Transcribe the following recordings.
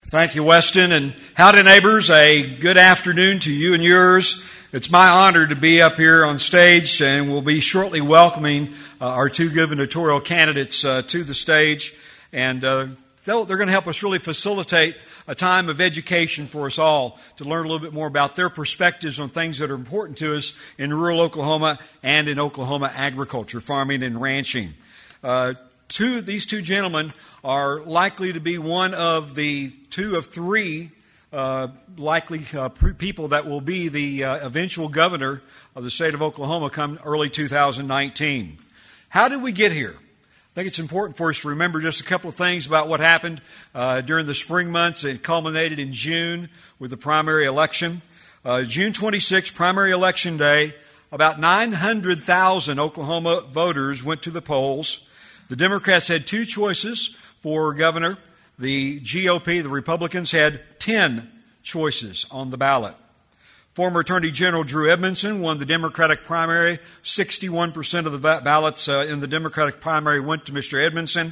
Thank you, Weston, and howdy, neighbors. A good afternoon to you and yours. It's my honor to be up here on stage, and we'll be shortly welcoming our two gubernatorial candidates to the stage, and they're going to help us really facilitate a time of education for us all to learn a little bit more about their perspectives on things that are important to us in rural Oklahoma and in Oklahoma agriculture, farming, and ranching. These two gentlemen are likely to be one of the two of three likely people that will be the eventual governor of the state of Oklahoma come early 2019. How did we get here? I think it's important for us to remember just a couple of things about what happened during the spring months. It culminated in June with the primary election. June 26, primary election day, about 900,000 Oklahoma voters went to the polls. The Democrats had two choices for governor. The GOP, the Republicans, had 10 choices on the ballot. Former Attorney General Drew Edmondson won the Democratic primary. 61% of the ballots in the Democratic primary went to Mr. Edmondson.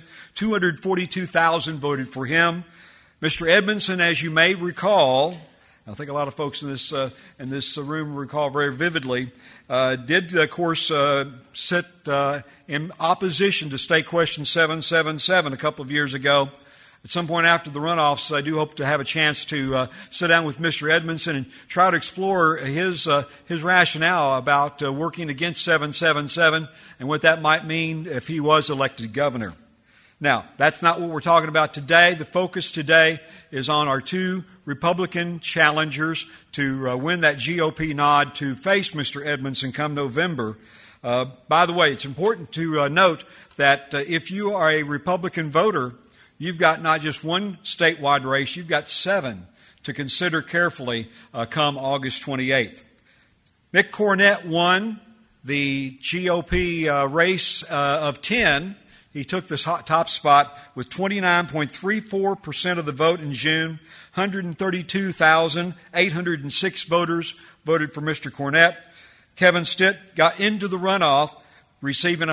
242,000 voted for him. Mr. Edmondson, as you may recall, I think a lot of folks in this room recall very vividly, did, of course, sit in opposition to State Question 777 a couple of years ago. At some point after the runoffs, I do hope to have a chance to sit down with Mr. Edmondson and try to explore his rationale about working against 777 and what that might mean if he was elected governor. Now, that's not what we're talking about today. The focus today is on our two Republican challengers to win that GOP nod to face Mr. Edmondson come November. By the way, it's important to note that if you are a Republican voter, you've got not just one statewide race, you've got 7 to consider carefully come August 28th. Mick Cornett won the GOP race of 10. He took this top spot with 29.34% of the vote in June. 132,806 voters voted for Mr. Cornett. Kevin Stitt got into the runoff, receiving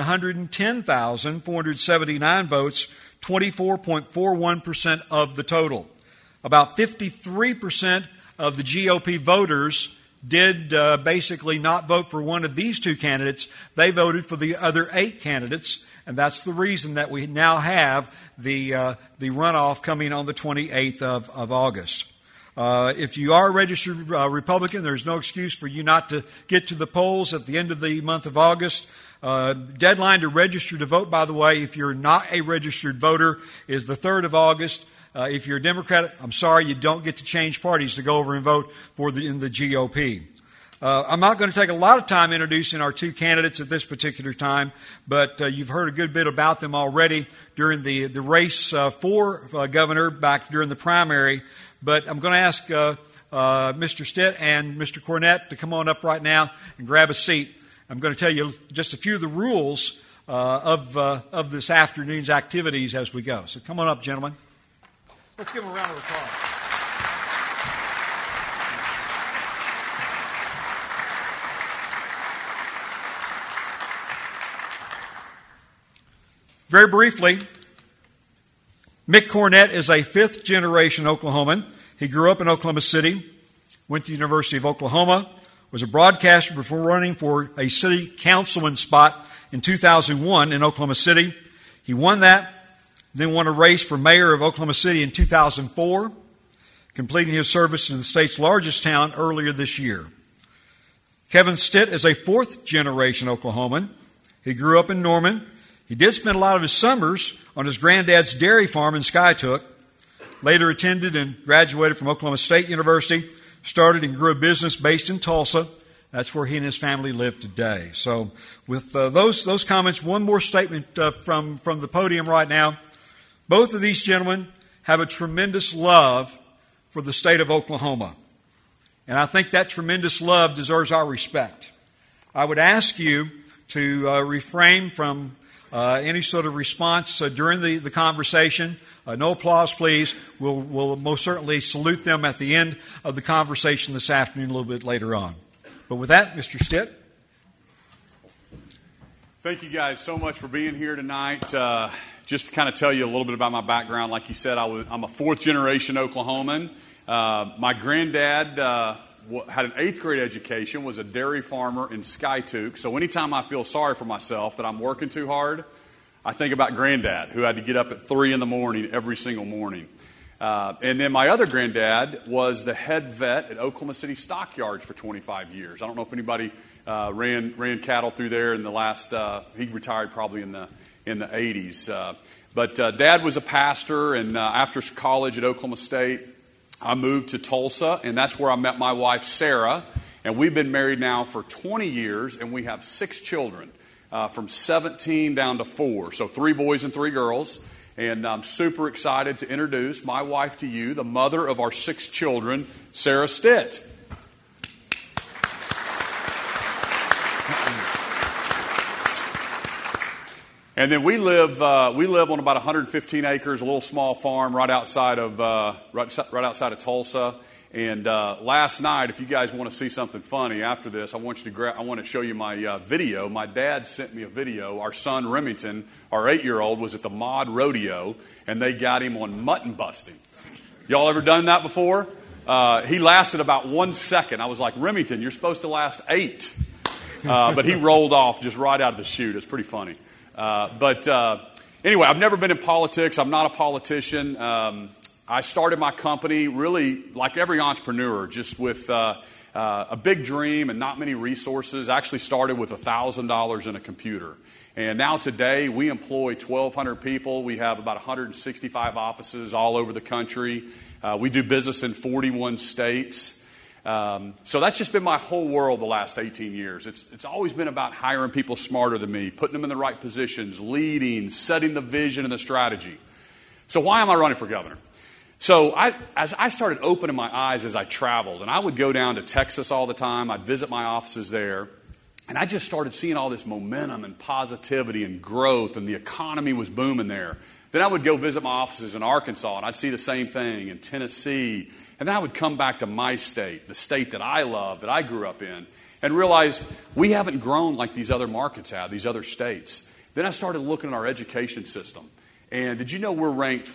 110,479 votes, 24.41% of the total. About 53% of the GOP voters did basically not vote for one of these two candidates. They voted for the other 8 candidates. And that's the reason that we now have the runoff coming on the 28th of August. If you are a registered Republican, there's no excuse for you not to get to the polls at the end of the month of August. Deadline to register to vote, by the way, if you're not a registered voter, is the 3rd of August. If you're a Democrat, I'm sorry, you don't get to change parties to go over and vote in the GOP. I'm not going to take a lot of time introducing our two candidates at this particular time, but you've heard a good bit about them already during the race for governor back during the primary. But I'm going to ask Mr. Stitt and Mr. Cornett to come on up right now and grab a seat. I'm going to tell you just a few of the rules of this afternoon's activities as we go. So come on up, gentlemen. Let's give them a round of applause. Very briefly, Mick Cornett is a 5th-generation Oklahoman. He grew up in Oklahoma City, went to the University of Oklahoma, was a broadcaster before running for a city councilman spot in 2001 in Oklahoma City. He won that, then won a race for mayor of Oklahoma City in 2004, completing his service in the state's largest town earlier this year. Kevin Stitt is a 4th-generation Oklahoman. He grew up in Norman. He did spend a lot of his summers on his granddad's dairy farm in Skiatook, later attended and graduated from Oklahoma State University, started and grew a business based in Tulsa. That's where he and his family live today. So with those comments, one more statement from the podium right now. Both of these gentlemen have a tremendous love for the state of Oklahoma. And I think that tremendous love deserves our respect. I would ask you to refrain from any sort of response during the conversation. No applause, please. We'll most certainly salute them at the end of the conversation this afternoon, a little bit later on. But with that, Mr. Stitt. Thank you guys so much for being here tonight. just to kind of tell you a little bit about my background, like you said, I'm a fourth-generation Oklahoman. My granddad had an 8th grade education, was a dairy farmer in Skiatook. So anytime I feel sorry for myself that I'm working too hard, I think about Granddad, who had to get up at 3 in the morning every single morning. And then my other granddad was the head vet at Oklahoma City Stockyards for 25 years. I don't know if anybody ran cattle through there in the last. He retired probably in the 80s. But Dad was a pastor, and after college at Oklahoma State, I moved to Tulsa, and that's where I met my wife Sarah. And we've been married now for 20 years, and we have 6 children. From 17 down to 4. So 3 boys and 3 girls. And I'm super excited to introduce my wife to you, the mother of our 6 children, Sarah Stitt. And then we live on about 115 acres, a little small farm right outside of Tulsa. And last night, if you guys want to see something funny after this, I want to show you my video. My dad sent me a video. Our son Remington, our 8-year-old, was at the Mod Rodeo, and they got him on mutton busting. Y'all ever done that before? He lasted about 1 second. I was like, Remington, you're supposed to last 8. But he rolled off just right out of the chute. It's pretty funny. But anyway, I've never been in politics. I'm not a politician. I started my company really like every entrepreneur, just with a big dream and not many resources. I actually started with $1,000 in a computer. And now today we employ 1,200 people. We have about 165 offices all over the country. We do business in 41 states. So that's just been my whole world the last 18 years. It's always been about hiring people smarter than me, putting them in the right positions, leading, setting the vision and the strategy. So why am I running for governor? So as I started opening my eyes as I traveled, and I would go down to Texas all the time, I'd visit my offices there, and I just started seeing all this momentum and positivity and growth, and the economy was booming there. Then I would go visit my offices in Arkansas, and I'd see the same thing in Tennessee, and then I would come back to my state, the state that I love, that I grew up in, and realize we haven't grown like these other markets have, these other states. Then I started looking at our education system. And did you know we're ranked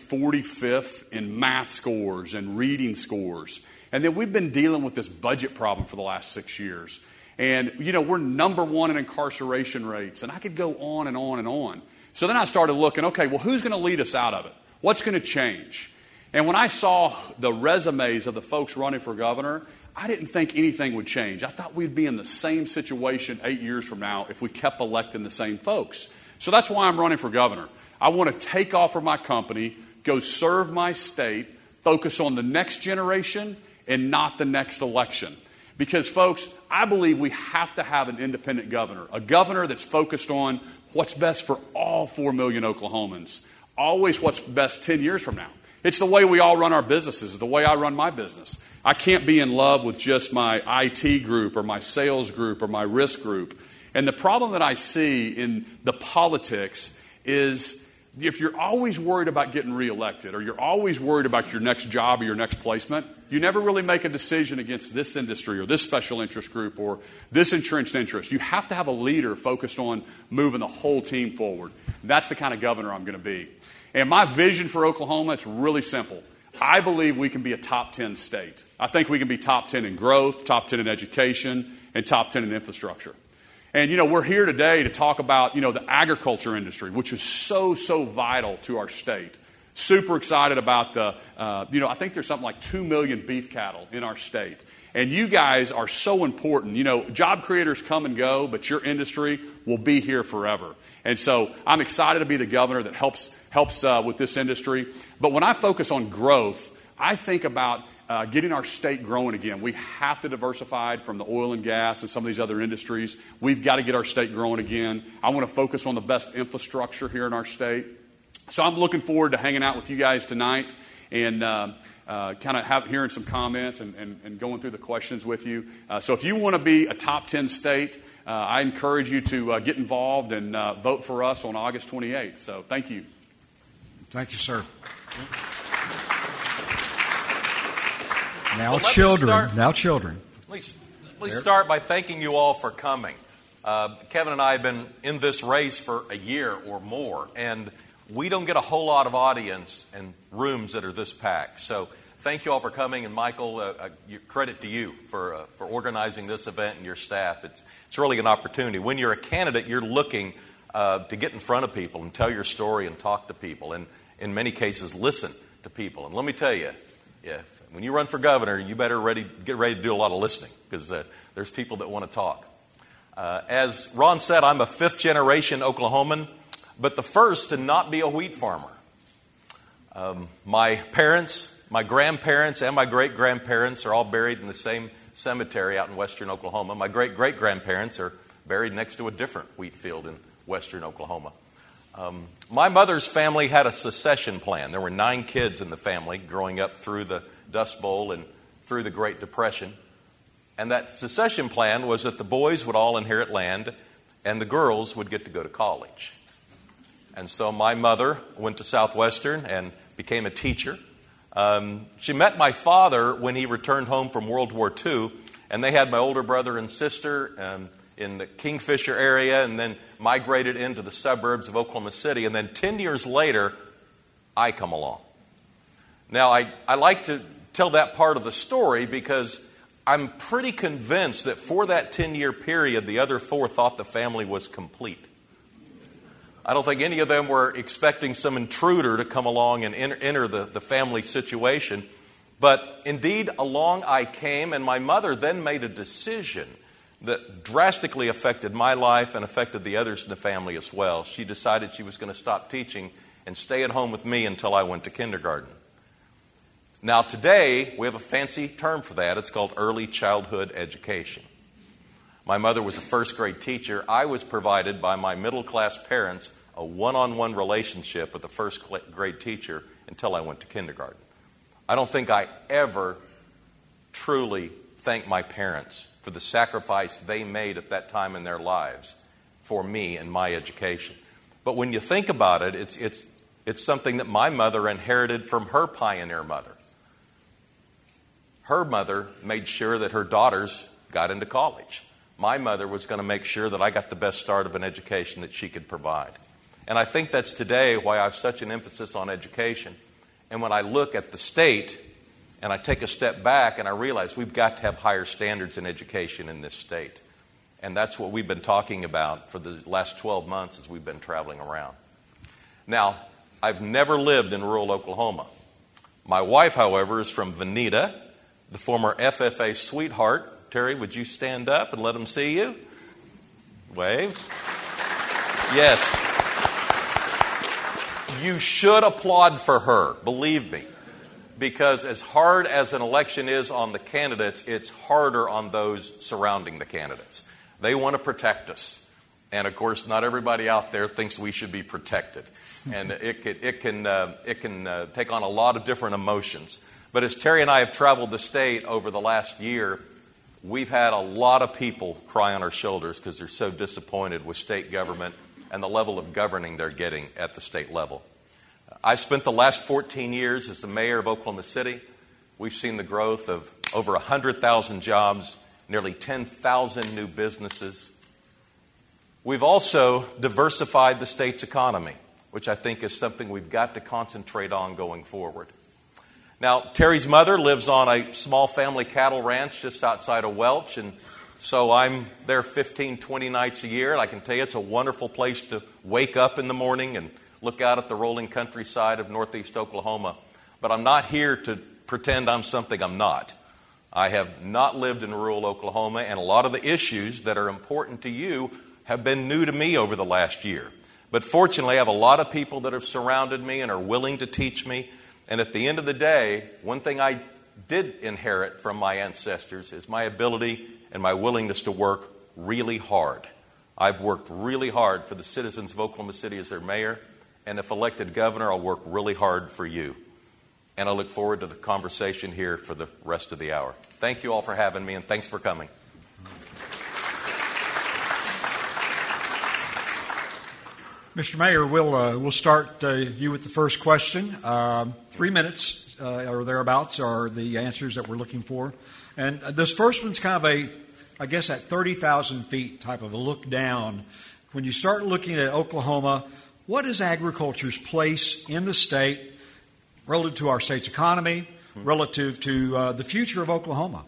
45th in math scores and reading scores? And then we've been dealing with this budget problem for the last 6 years. And, we're number 1 in incarceration rates. And I could go on and on and on. So then I started looking, okay, well, who's going to lead us out of it? What's going to change? And when I saw the resumes of the folks running for governor, I didn't think anything would change. I thought we'd be in the same situation 8 years from now if we kept electing the same folks. So that's why I'm running for governor. I want to take off from my company, go serve my state, focus on the next generation and not the next election. Because, folks, I believe we have to have an independent governor, a governor that's focused on what's best for all 4 million Oklahomans, always what's best 10 years from now. It's the way we all run our businesses, the way I run my business. I can't be in love with just my IT group or my sales group or my risk group. And the problem that I see in the politics is if you're always worried about getting reelected or you're always worried about your next job or your next placement, you never really make a decision against this industry or this special interest group or this entrenched interest. You have to have a leader focused on moving the whole team forward. That's the kind of governor I'm going to be. And my vision for Oklahoma, it's really simple. I believe we can be a top 10 state. I think we can be top 10 in growth, top 10 in education, and top 10 in infrastructure. And, we're here today to talk about, the agriculture industry, which is so, so vital to our state. Super excited about I think there's something like 2 million beef cattle in our state. And you guys are so important. Job creators come and go, but your industry will be here forever. And so I'm excited to be the governor that helps with this industry. But when I focus on growth, I think about getting our state growing again. We have to diversify from the oil and gas and some of these other industries. We've got to get our state growing again. I want to focus on the best infrastructure here in our state. So I'm looking forward to hanging out with you guys tonight and kind of hearing some comments and going through the questions with you. So if you want to be a top 10 state, I encourage you to get involved and vote for us on August 28th. So thank you. Thank you, sir. Now children. Let me start by thanking you all for coming. Kevin and I have been in this race for a year or more, and we don't get a whole lot of audience and rooms that are this packed. So thank you all for coming, and Michael, credit to you for organizing this event and your staff. It's really an opportunity. When you're a candidate, you're looking to get in front of people and tell your story and talk to people, and in many cases, listen to people. And let me tell you, when you run for governor, you better get ready to do a lot of listening, because there's people that want to talk. As Ron said, I'm a fifth-generation Oklahoman, but the first to not be a wheat farmer. My parents, my grandparents, and my great-grandparents are all buried in the same cemetery out in western Oklahoma. My great-great-grandparents are buried next to a different wheat field in western Oklahoma. My mother's family had a succession plan. There were 9 kids in the family growing up through the Dust Bowl and through the Great Depression. And that succession plan was that the boys would all inherit land and the girls would get to go to college. And so my mother went to Southwestern and became a teacher. She met my father when he returned home from World War II, and they had my older brother and sister in the Kingfisher area, and then migrated into the suburbs of Oklahoma City. And then 10 years later, I come along. Now, I like to tell that part of the story because I'm pretty convinced that for that 10-year period, the other 4 thought the family was complete. I don't think any of them were expecting some intruder to come along and enter the family situation. But indeed, along I came, and my mother then made a decision that drastically affected my life and affected the others in the family as well. She decided she was going to stop teaching and stay at home with me until I went to kindergarten. Now today, we have a fancy term for that. It's called early childhood education. My mother was a first grade teacher. I was provided by my middle class parents a one-on-one relationship with a first grade teacher until I went to kindergarten. I don't think I ever truly thank my parents for the sacrifice they made at that time in their lives for me and my education. But when you think about it, it's something that my mother inherited from her pioneer mother. Her mother made sure that her daughters got into college. My mother was going to make sure that I got the best start of an education that she could provide. And I think that's today why I have such an emphasis on education. And when I look at the state and I take a step back and I realize we've got to have higher standards in education in this state. And that's what we've been talking about for the last 12 months as we've been traveling around. Now, I've never lived in rural Oklahoma. My wife, however, is from Veneta, the former FFA sweetheart. Terry, would you stand up and let them see you? Wave. Yes. You should applaud for her, believe me. Because as hard as an election is on the candidates, it's harder on those surrounding the candidates. They want to protect us. And of course, not everybody out there thinks we should be protected. And it can take on a lot of different emotions. But as Terry and I have traveled the state over the last year, we've had a lot of people cry on our shoulders because they're so disappointed with state government and the level of governing they're getting at the state level. I've spent the last 14 years as the mayor of Oklahoma City. We've seen the growth of over 100,000 jobs, nearly 10,000 new businesses. We've also diversified the state's economy, which I think is something we've got to concentrate on going forward. Now, Terry's mother lives on a small family cattle ranch just outside of Welch, and so I'm there 15, 20 nights a year. And I can tell you it's a wonderful place to wake up in the morning and look out at the rolling countryside of northeast Oklahoma. But I'm not here to pretend I'm something I'm not. I have not lived in rural Oklahoma, and a lot of the issues that are important to you have been new to me over the last year. But fortunately, I have a lot of people that have surrounded me and are willing to teach me. And at the end of the day, one thing I did inherit from my ancestors is my ability and my willingness to work really hard. I've worked really hard for the citizens of Oklahoma City as their mayor, and if elected governor, I'll work really hard for you. And I look forward to the conversation here for the rest of the hour. Thank you all for having me, and thanks for coming. Mr. Mayor, we'll start you with the first question. 3 minutes or thereabouts are the answers that we're looking for. And this first one's kind of I guess at 30,000 feet type of a look down. When you start looking at Oklahoma, what is agriculture's place in the state relative to our state's economy, relative to the future of Oklahoma?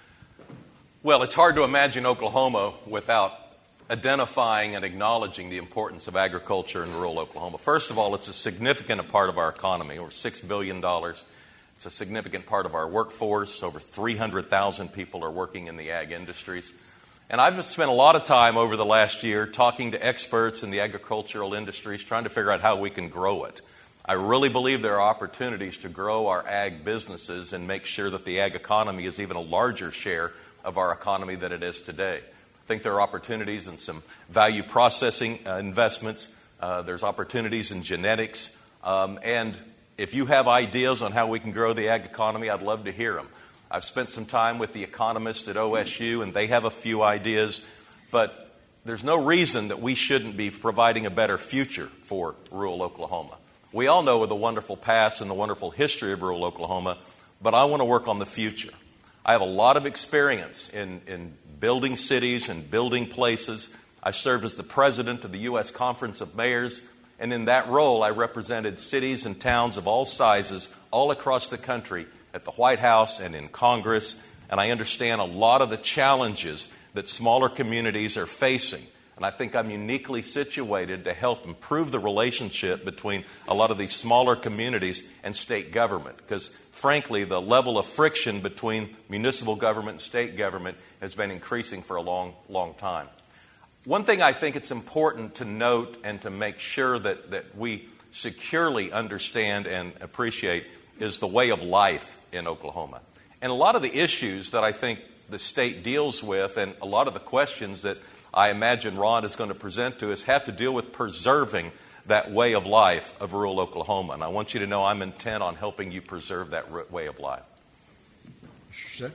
Well, it's hard to imagine Oklahoma without identifying and acknowledging the importance of agriculture in rural Oklahoma. First of all, it's a significant part of our economy, over $6 billion. It's a significant part of our workforce. Over 300,000 people are working in the ag industries. And I've spent a lot of time over the last year talking to experts in the agricultural industries, trying to figure out how we can grow it. I really believe there are opportunities to grow our ag businesses and make sure that the ag economy is even a larger share of our economy than it is today. I think there are opportunities in some value processing investments. There's opportunities in genetics. And if you have ideas on how we can grow the ag economy, I'd love to hear them. I've spent some time with the economists at OSU, and they have a few ideas. But there's no reason that we shouldn't be providing a better future for rural Oklahoma. We all know the wonderful past and the wonderful history of rural Oklahoma, but I want to work on the future. I have a lot of experience in building cities and building places. I served as the president of the U.S. Conference of Mayors, and in that role I represented cities and towns of all sizes all across the country at the White House and in Congress, and I understand a lot of the challenges that smaller communities are facing. And I think I'm uniquely situated to help improve the relationship between a lot of these smaller communities and state government. Because, frankly, the level of friction between municipal government and state government has been increasing for a long, long time. One thing I think it's important to note and to make sure that we securely understand and appreciate is the way of life in Oklahoma. And a lot of the issues that I think the state deals with and a lot of the questions that I imagine Ron is going to present to us have to deal with preserving that way of life of rural Oklahoma. And I want you to know I'm intent on helping you preserve that way of life. Sure.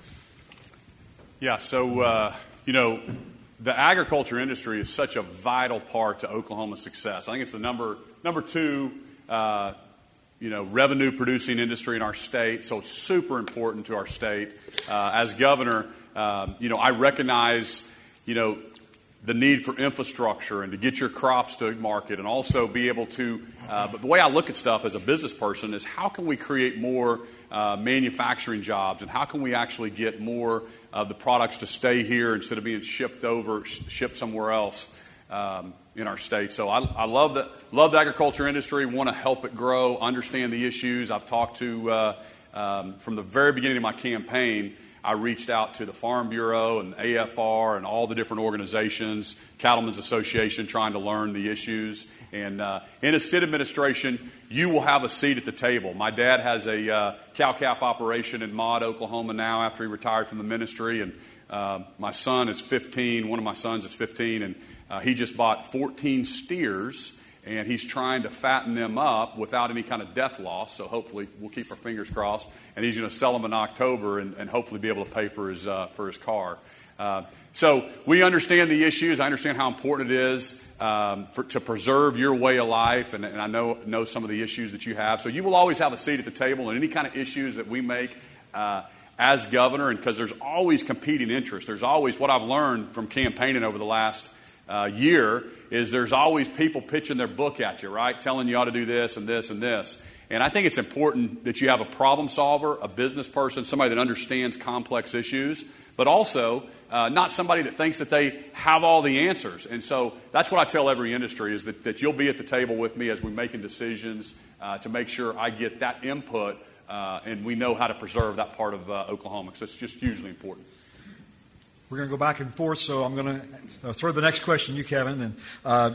Yeah, so, the agriculture industry is such a vital part to Oklahoma's success. I think it's the number two, revenue-producing industry in our state, so it's super important to our state. As governor, I recognize the need for infrastructure and to get your crops to market and also be able to, but the way I look at stuff as a business person is how can we create more manufacturing jobs and how can we actually get more of the products to stay here instead of being shipped somewhere else in our state. So I love the agriculture industry, want to help it grow, understand the issues. I've talked to, from the very beginning of my campaign, I reached out to the Farm Bureau and AFR and all the different organizations, Cattlemen's Association, trying to learn the issues. And in a state administration, you will have a seat at the table. My dad has a cow-calf operation in Maud, Oklahoma now after he retired from the ministry. And my son is 15. One of my sons is 15. And he just bought 14 steers. And he's trying to fatten them up without any kind of death loss. So hopefully we'll keep our fingers crossed. And he's going to sell them in October and hopefully be able to pay for his car. So we understand the issues. I understand how important it is to preserve your way of life. And I know some of the issues that you have. So you will always have a seat at the table in any kind of issues that we make as governor. And because there's always competing interests. There's always what I've learned from campaigning over the last year is there's always people pitching their book at you, right? Telling you ought to do this and this and this. And I think it's important that you have a problem solver, a business person, somebody that understands complex issues, but also not somebody that thinks that they have all the answers. And so that's what I tell every industry is that you'll be at the table with me as we're making decisions to make sure I get that input and we know how to preserve that part of Oklahoma because it's just hugely important. We're going to go back and forth, so I'm going to throw the next question to you, Kevin. And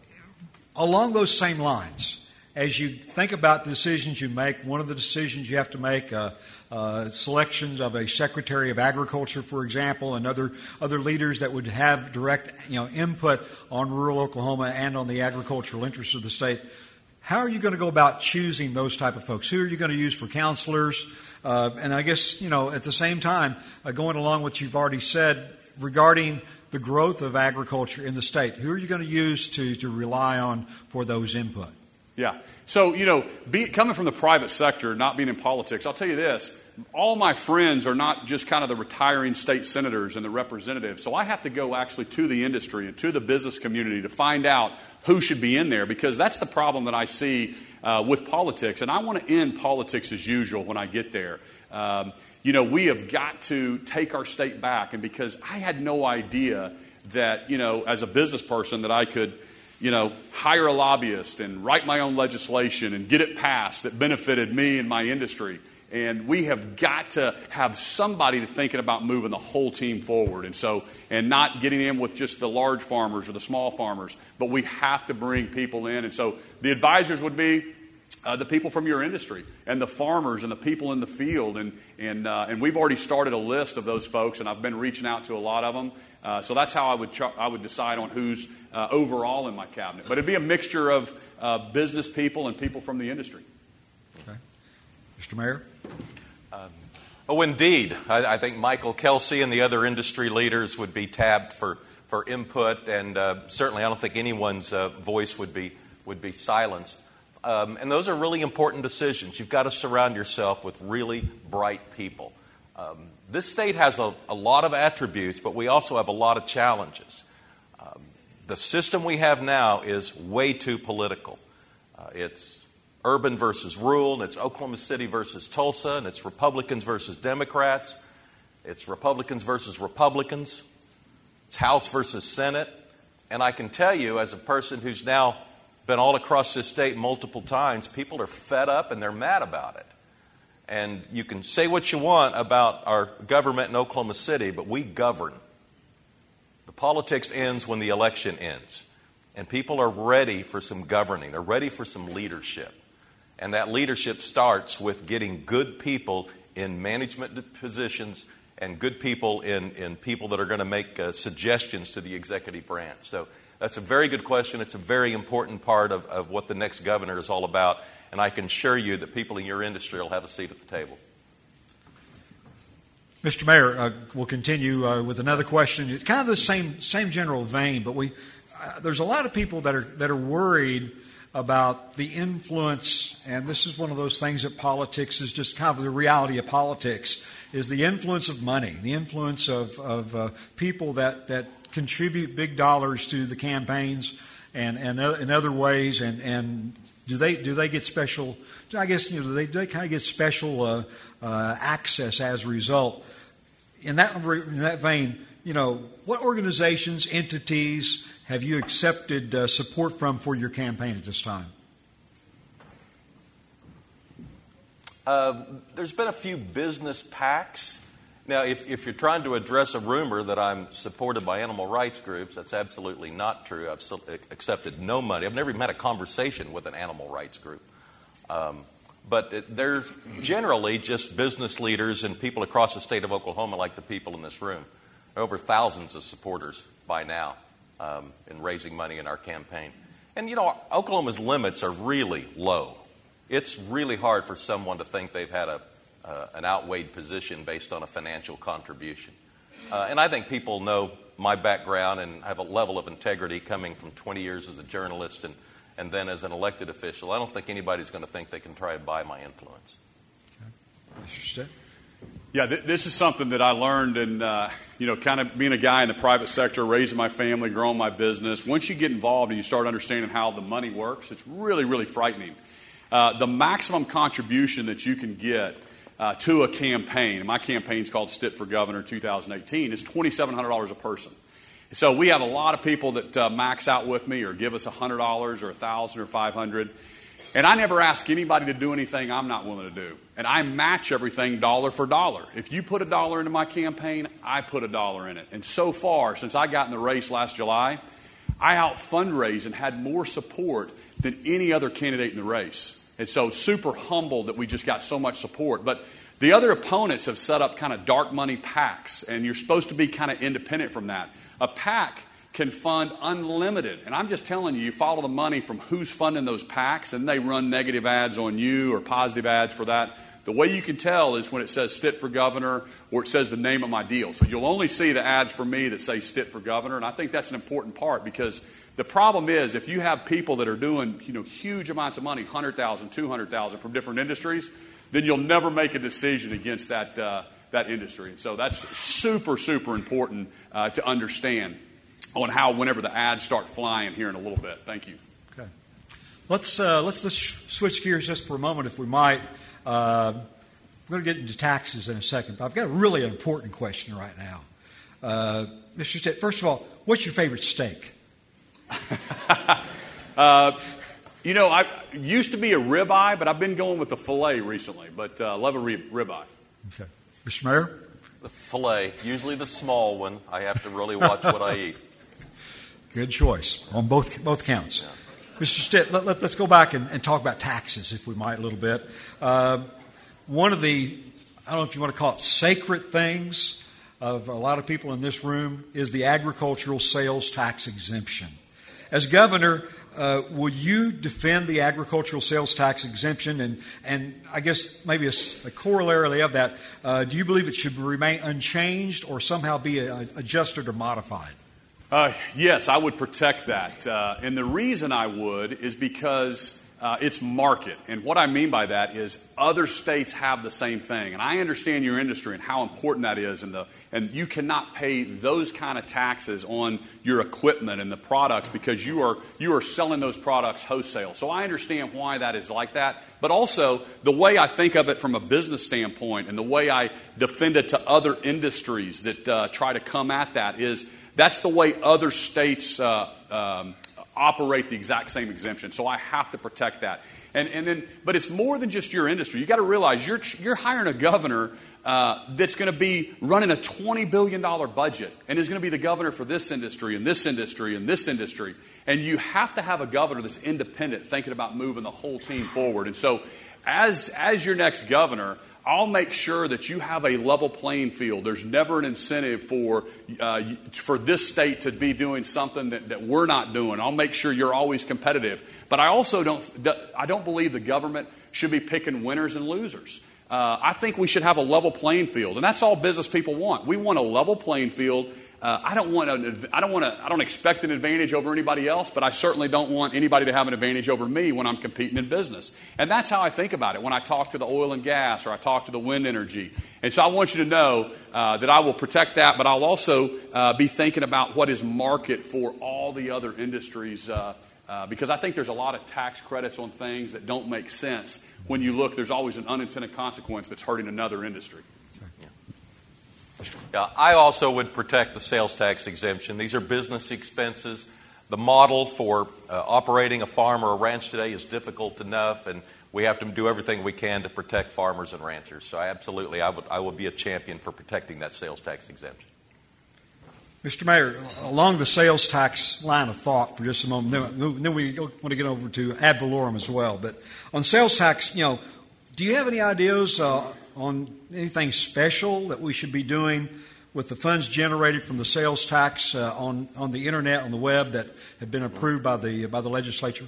along those same lines, as you think about the decisions you make, one of the decisions you have to make, selections of a Secretary of Agriculture, for example, and other leaders that would have direct input on rural Oklahoma and on the agricultural interests of the state. How are you going to go about choosing those type of folks? Who are you going to use for counselors? And I guess, at the same time, going along with what you've already said regarding the growth of agriculture in the state, who are you going to use to rely on for those input? Yeah. So, coming from the private sector, not being in politics, I'll tell you this. All my friends are not just kind of the retiring state senators and the representatives. So I have to go actually to the industry and to the business community to find out who should be in there, because that's the problem that I see with politics. And I want to end politics as usual when I get there. We have got to take our state back. And because I had no idea that, as a business person, that I could, hire a lobbyist and write my own legislation and get it passed that benefited me and my industry. And we have got to have somebody to thinking about moving the whole team forward. And not getting in with just the large farmers or the small farmers, but we have to bring people in. And so the advisors would be the people from your industry and the farmers and the people in the field. And we've already started a list of those folks, and I've been reaching out to a lot of them. So that's how I would decide on who's overall in my cabinet. But it'd be a mixture of business people and people from the industry. Okay. Mr. Mayor? Oh, indeed. I think Michael Kelsey and the other industry leaders would be tabbed for input, and certainly I don't think anyone's voice would be silenced. And those are really important decisions. You've got to surround yourself with really bright people. This state has a lot of attributes, but we also have a lot of challenges. The system we have now is way too political. It's urban versus rural, and it's Oklahoma City versus Tulsa, and it's Republicans versus Democrats. It's Republicans versus Republicans. It's House versus Senate. And I can tell you, as a person who's now been all across this state multiple times, people are fed up and they're mad about it. And you can say what you want about our government in Oklahoma City, but we govern. The politics ends when the election ends. And people are ready for some governing. They're ready for some leadership. And that leadership starts with getting good people in management positions and good people in people that are going to make suggestions to the executive branch. So that's a very good question. It's a very important part of what the next governor is all about. And I can assure you that people in your industry will have a seat at the table. Mr. Mayor, we'll continue with another question. It's kind of the same general vein, but there's a lot of people that are worried about the influence, and this is one of those things that politics is just kind of the reality of politics, is the influence of money, the influence of people that contribute big dollars to the campaigns and in other ways, and do they get special? I guess do they kind of get special access as a result? In that vein, what organizations, entities have you accepted support from for your campaign at this time? There's been a few business PACs. Now, if you're trying to address a rumor that I'm supported by animal rights groups, that's absolutely not true. I've accepted no money. I've never even had a conversation with an animal rights group. But there's generally just business leaders and people across the state of Oklahoma, like the people in this room. There are over thousands of supporters by now in raising money in our campaign. And, Oklahoma's limits are really low. It's really hard for someone to think they've had an outweighed position based on a financial contribution. And I think people know my background and have a level of integrity coming from 20 years as a journalist and then as an elected official. I don't think anybody's going to think they can try and buy my influence. Okay. Mr. Stitt? Yeah, this is something that I learned and, kind of being a guy in the private sector, raising my family, growing my business. Once you get involved and you start understanding how the money works, it's really, really frightening. The maximum contribution that you can get to a campaign, and my campaign's called Stitt for Governor 2018, is $2,700 a person. So we have a lot of people that max out with me or give us $100 or $1,000 or $500. And I never ask anybody to do anything I'm not willing to do. And I match everything dollar for dollar. If you put $1 into my campaign, I put $1 in it. And so far, since I got in the race last July, I out-fundraised and had more support than any other candidate in the race. And so super humbled that we just got so much support. But the other opponents have set up kind of dark money PACs, and you're supposed to be kind of independent from that. A PAC can fund unlimited. And I'm just telling you follow the money from who's funding those PACs, and they run negative ads on you or positive ads for that. The way you can tell is when it says Stitt for Governor or it says the name of my deal. So you'll only see the ads for me that say Stitt for Governor, and I think that's an important part because The problem is if you have people that are doing huge amounts of money, 100,000, 200,000 from different industries, then you'll never make a decision against that industry. And so that's super, super important to understand on how whenever the ads start flying here in a little bit. Thank you. Okay. Let's switch gears just for a moment, if we might. We're going to get into taxes in a second, but I've got a really important question right now. Mr. Stitt, first of all, what's your favorite steak? I used to be a ribeye, but I've been going with the filet recently. But love a ribeye. Okay, Mr. Mayor, the filet, usually the small one. I have to really watch what I eat. Good choice on both counts. Yeah. Mr. Stitt, let's go back and talk about taxes, if we might, a little bit. One of the, I don't know if you want to call it sacred things of a lot of people in this room is the agricultural sales tax exemption. As governor, will you defend the agricultural sales tax exemption? And I guess maybe a corollary of that, do you believe it should remain unchanged or somehow be adjusted or modified? Yes, I would protect that. And the reason I would is because it's market. And what I mean by that is other states have the same thing. And I understand your industry and how important that is. And you cannot pay those kind of taxes on your equipment and the products because you are selling those products wholesale. So I understand why that is like that. But also the way I think of it from a business standpoint and the way I defend it to other industries that try to come at that is that's the way other states operate the exact same exemption. So I have to protect that. But it's more than just your industry. You got to realize you're hiring a governor that's going to be running a $20 billion budget and is going to be the governor for this industry and this industry and this industry. And you have to have a governor that's independent, thinking about moving the whole team forward. And so as your next governor, I'll make sure that you have a level playing field. There's never an incentive for this state to be doing something that we're not doing. I'll make sure you're always competitive. But I also don't believe the government should be picking winners and losers. I think we should have a level playing field, and that's all business people want. We want a level playing field. I don't expect an advantage over anybody else, but I certainly don't want anybody to have an advantage over me when I'm competing in business. And that's how I think about it when I talk to the oil and gas or I talk to the wind energy. And so I want you to know that I will protect that, but I'll also be thinking about what is market for all the other industries because I think there's a lot of tax credits on things that don't make sense. When you look, there's always an unintended consequence that's hurting another industry. Yeah, I also would protect the sales tax exemption. These are business expenses. The model for operating a farm or a ranch today is difficult enough, and we have to do everything we can to protect farmers and ranchers. So absolutely, I would be a champion for protecting that sales tax exemption. Mr. Mayor, along the sales tax line of thought for just a moment, then we want to get over to ad valorem as well. But on sales tax, do you have any ideas on anything special that we should be doing with the funds generated from the sales tax on the internet, on the web, that have been approved by the legislature?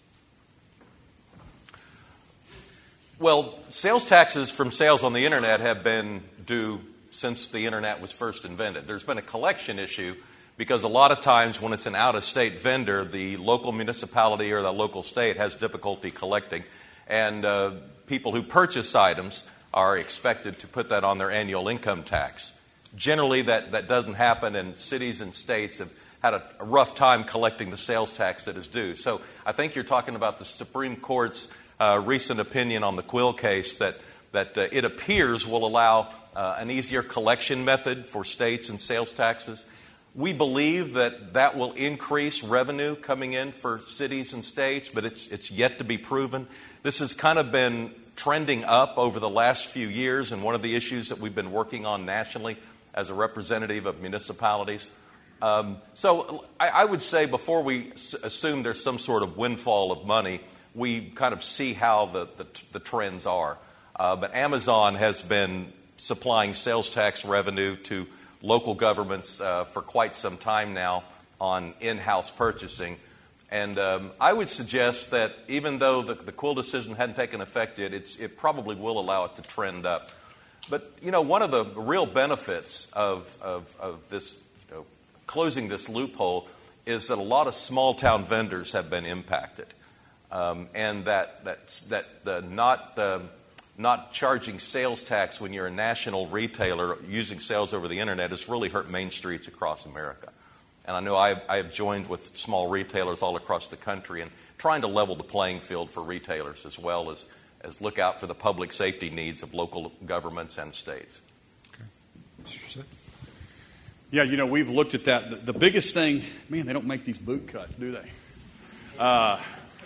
Well, sales taxes from sales on the internet have been due since the internet was first invented. There's been a collection issue because a lot of times when it's an out-of-state vendor, the local municipality or the local state has difficulty collecting, and people who purchase items are expected to put that on their annual income tax. Generally, that doesn't happen, and cities and states have had a rough time collecting the sales tax that is due. So I think you're talking about the Supreme Court's recent opinion on the Quill case that it appears will allow an easier collection method for states and sales taxes. We believe that will increase revenue coming in for cities and states, but it's yet to be proven. This has kind of been trending up over the last few years, and one of the issues that we've been working on nationally as a representative of municipalities. So I would say before we assume there's some sort of windfall of money, we kind of see how the trends are. But Amazon has been supplying sales tax revenue to local governments for quite some time now on in-house purchasing. And I would suggest that even though the Quill decision hadn't taken effect yet, it probably will allow it to trend up. But, one of the real benefits of this, closing this loophole is that a lot of small town vendors have been impacted, and that the not charging sales tax when you're a national retailer using sales over the internet has really hurt main streets across America. And I know I have joined with small retailers all across the country in trying to level the playing field for retailers as well as look out for the public safety needs of local governments and states. Okay. Yeah, we've looked at that. The biggest thing, man, they don't make these boot cuts, do they?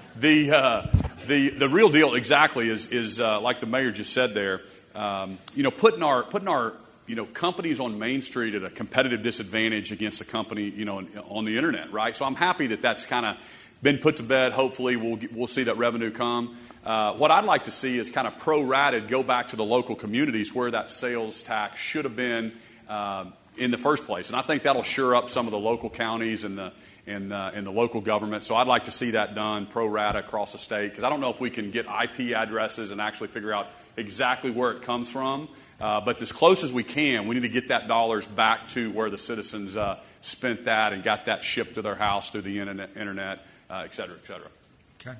The real deal exactly is like the mayor just said there. Putting our companies on Main Street at a competitive disadvantage against a company on the internet, right? So I'm happy that that's kind of been put to bed. Hopefully we'll see that revenue come. What I'd like to see is kind of pro-rated go back to the local communities where that sales tax should have been in the first place, and I think that'll shore up some of the local counties and the local government. So I'd like to see that done pro rata across the state, because I don't know if we can get IP addresses and actually figure out exactly where it comes from. But as close as we can, we need to get that dollars back to where the citizens spent that and got that shipped to their house through the internet, et cetera, et cetera. Okay.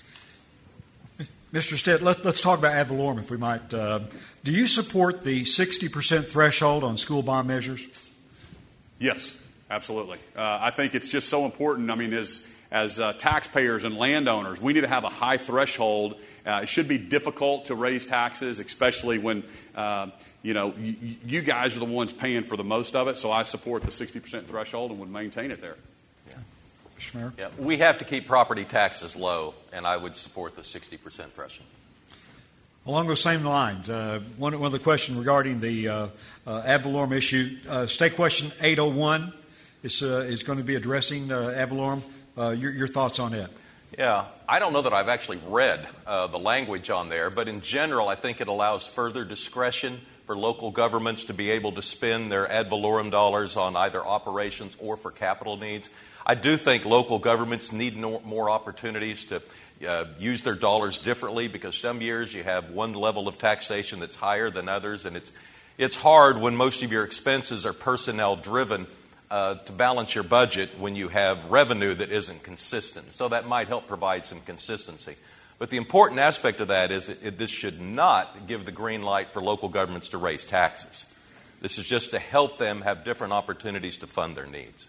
Mr. Stitt, let's talk about ad valorem, if we might. Do you support the 60% threshold on school bond measures? Yes, absolutely. I think it's just so important. I mean, as taxpayers and landowners, we need to have a high threshold. It should be difficult to raise taxes, especially when you guys are the ones paying for the most of it. So I support the 60% threshold and would maintain it there. Yeah, we have to keep property taxes low, and I would support the 60% threshold. Along those same lines, one of the questions regarding the ad valorem issue, State Question 801 is going to be addressing ad valorem. Your thoughts on it? Yeah, I don't know that I've actually read the language on there, but in general, I think it allows further discretion for local governments to be able to spend their ad valorem dollars on either operations or for capital needs. I do think local governments need more opportunities to use their dollars differently, because some years you have one level of taxation that's higher than others, and it's hard when most of your expenses are personnel driven to balance your budget when you have revenue that isn't consistent. So that might help provide some consistency. But the important aspect of that is this should not give the green light for local governments to raise taxes. This is just to help them have different opportunities to fund their needs.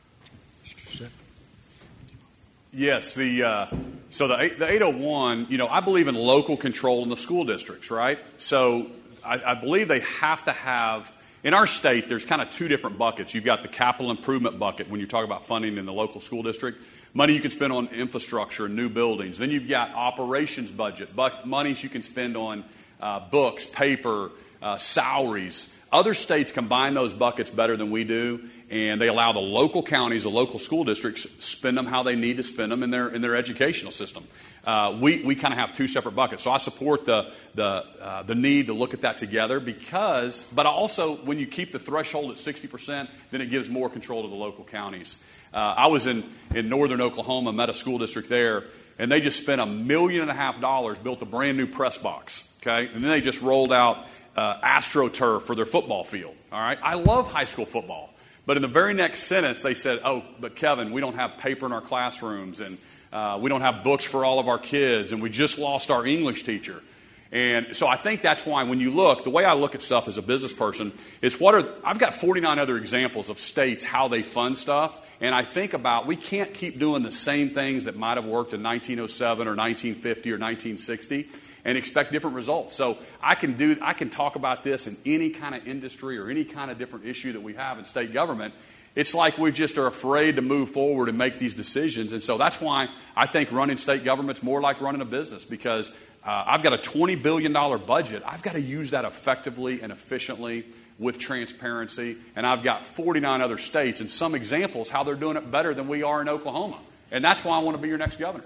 Yes, so the 801, I believe in local control in the school districts, right? So I believe they have to have, in our state, there's kind of two different buckets. You've got the capital improvement bucket when you talk about funding in the local school district, money you can spend on infrastructure and new buildings. Then you've got operations budget, monies you can spend on books, paper, salaries. Other states combine those buckets better than we do, and they allow the local counties, the local school districts, spend them how they need to spend them in their educational system. We kind of have two separate buckets, so I support the need to look at that together, but also when you keep the threshold at 60%, then it gives more control to the local counties. I was in northern Oklahoma, met a school district there, and they just spent $1.5 million, built a brand new press box, okay, and then they just rolled out AstroTurf for their football field. All right, I love high school football. But in the very next sentence, they said, "Oh, but Kevin, we don't have paper in our classrooms, and we don't have books for all of our kids, and we just lost our English teacher." And so I think that's why when you look, the way I look at stuff as a business person is I've got 49 other examples of states, how they fund stuff, and I think about we can't keep doing the same things that might have worked in 1907 or 1950 or 1960. And expect different results. So I can talk about this in any kind of industry or any kind of different issue that we have in state government. It's like we just are afraid to move forward and make these decisions. And so that's why I think running state government's more like running a business, because I've got a $20 billion budget. I've got to use that effectively and efficiently with transparency. And I've got 49 other states and some examples how they're doing it better than we are in Oklahoma. And that's why I want to be your next governor.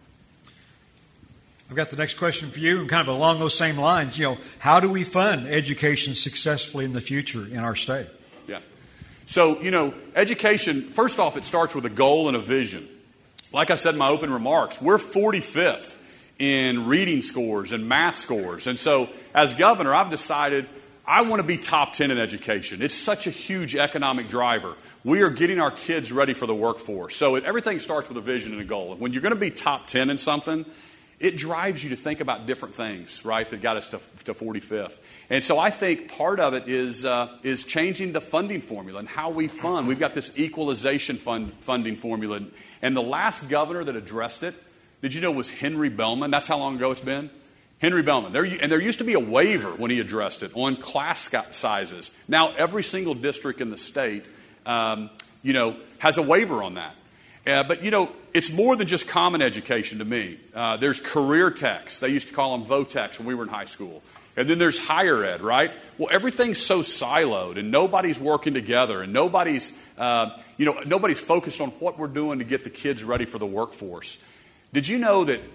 I've got the next question for you, and kind of along those same lines. How do we fund education successfully in the future in our state? Yeah. So, education, first off, it starts with a goal and a vision. Like I said in my opening remarks, we're 45th in reading scores and math scores. And so, as governor, I've decided I want to be top 10 in education. It's such a huge economic driver. We are getting our kids ready for the workforce. So everything starts with a vision and a goal. And when you're going to be top 10 in something, it drives you to think about different things, right, that got us to 45th. And so I think part of it is changing the funding formula and how we fund. We've got this equalization funding formula. And the last governor that addressed it, did you know, was Henry Bellman? That's how long ago it's been? Henry Bellman. There used to be a waiver when he addressed it on class sizes. Now every single district in the state, has a waiver on that. But, it's more than just common education to me. There's career techs. They used to call them VOTEX when we were in high school. And then there's higher ed, right? Well, everything's so siloed, and nobody's working together, and nobody's focused on what we're doing to get the kids ready for the workforce. Did you know that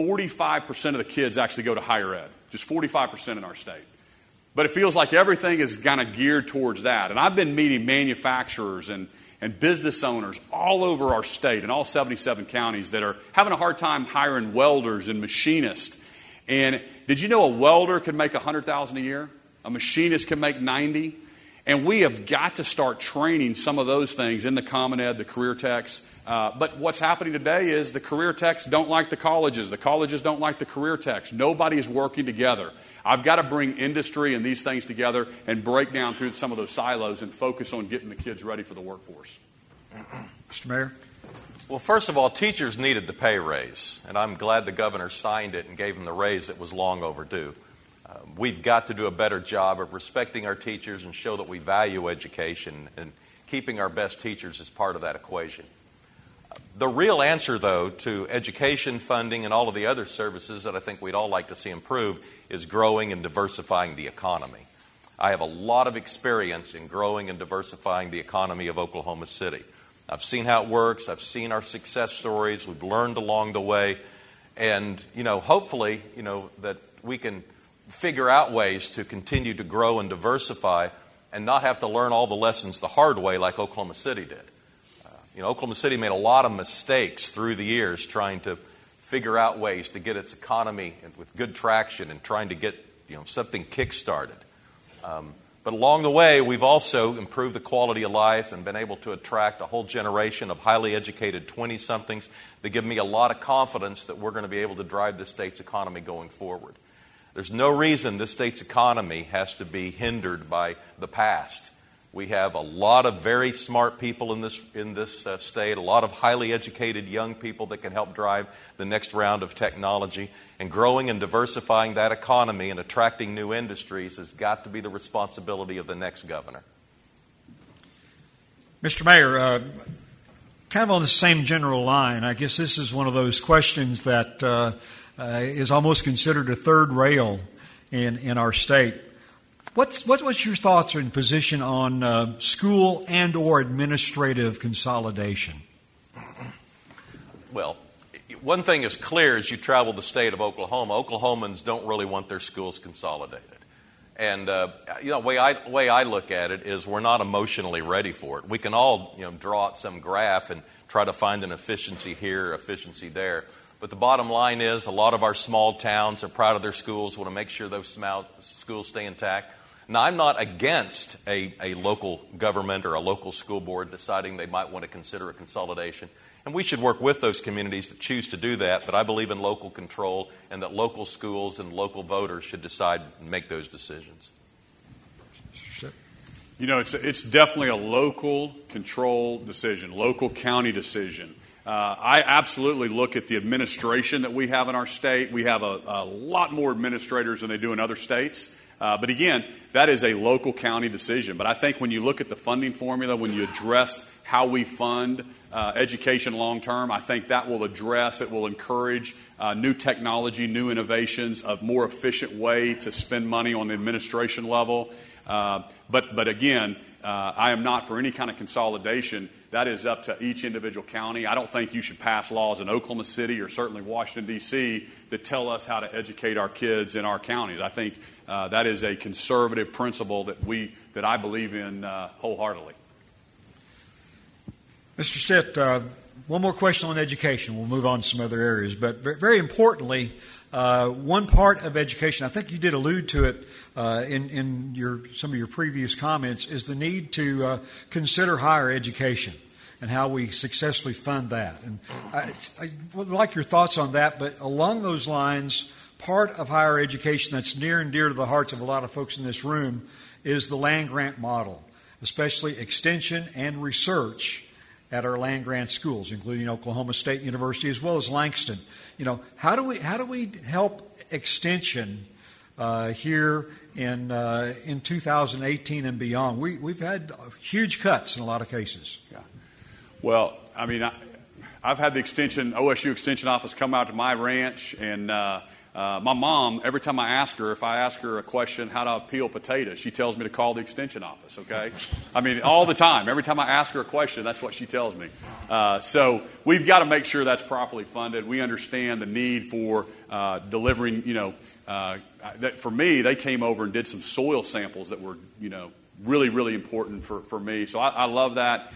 45% of the kids actually go to higher ed? Just 45% in our state. But it feels like everything is kind of geared towards that. And I've been meeting manufacturers and business owners all over our state in all 77 counties that are having a hard time hiring welders and machinists. And did you know a welder could make $100,000 a year? A machinist can make $90,000. And we have got to start training some of those things in the Common Ed, the career techs. But what's happening today is the career techs don't like the colleges. The colleges don't like the career techs. Nobody is working together. I've got to bring industry and these things together and break down through some of those silos and focus on getting the kids ready for the workforce. Mr. Mayor? Well, first of all, teachers needed the pay raise, and I'm glad the governor signed it and gave them the raise that was long overdue. We've got to do a better job of respecting our teachers and show that we value education, and keeping our best teachers is part of that equation. The real answer, though, to education funding and all of the other services that I think we'd all like to see improved is growing and diversifying the economy. I have a lot of experience in growing and diversifying the economy of Oklahoma City. I've seen how it works. I've seen our success stories. We've learned along the way. And, hopefully, that we can figure out ways to continue to grow and diversify and not have to learn all the lessons the hard way like Oklahoma City did. Oklahoma City made a lot of mistakes through the years trying to figure out ways to get its economy with good traction and trying to get something kick-started. But along the way, we've also improved the quality of life and been able to attract a whole generation of highly educated 20-somethings that give me a lot of confidence that we're going to be able to drive this state's economy going forward. There's no reason this state's economy has to be hindered by the past. We have a lot of very smart people in this state, a lot of highly educated young people that can help drive the next round of technology. And growing and diversifying that economy and attracting new industries has got to be the responsibility of the next governor. Mr. Mayor, kind of on the same general line, I guess this is one of those questions that is almost considered a third rail in our state. What's your thoughts and position on school and or administrative consolidation? Well, one thing is clear as you travel the state of Oklahoma, Oklahomans don't really want their schools consolidated. And, the way I look at it is we're not emotionally ready for it. We can all, draw out some graph and try to find an efficiency here, efficiency there. But the bottom line is a lot of our small towns are proud of their schools, want to make sure those schools stay intact. Now, I'm not against a local government or a local school board deciding they might want to consider a consolidation. And we should work with those communities that choose to do that. But I believe in local control and that local schools and local voters should decide and make those decisions. It's definitely a local control decision, local county decision. I absolutely look at the administration that we have in our state. We have a lot more administrators than they do in other states. But again, that is a local county decision. But I think when you look at the funding formula, when you address how we fund education long term, I think that will it will encourage new technology, new innovations, a more efficient way to spend money on the administration level. But again, I am not for any kind of consolidation. That is up to each individual county. I don't think you should pass laws in Oklahoma City or certainly Washington, D.C. that tell us how to educate our kids in our counties. I think that is a conservative principle that I believe in wholeheartedly. Mr. Stitt, one more question on education. We'll move on to some other areas. But very importantly, One part of education, I think you did allude to it in some of your previous comments, is the need to consider higher education and how we successfully fund that. And I would like your thoughts on that, but along those lines, part of higher education that's near and dear to the hearts of a lot of folks in this room is the land grant model, especially extension and research at our land grant schools, including Oklahoma State University as well as Langston. How do we help extension here in 2018 and beyond? We've had huge cuts in a lot of cases. Yeah. Well, I mean, I've had the OSU Extension Office come out to my ranch, and my mom, every time I ask her a question, how to peel potatoes, she tells me to call the Extension Office, okay? I mean, all the time. Every time I ask her a question, that's what she tells me. So we've got to make sure that's properly funded. We understand the need for delivering, that for me, they came over and did some soil samples that were, really, really important for me. So I love that.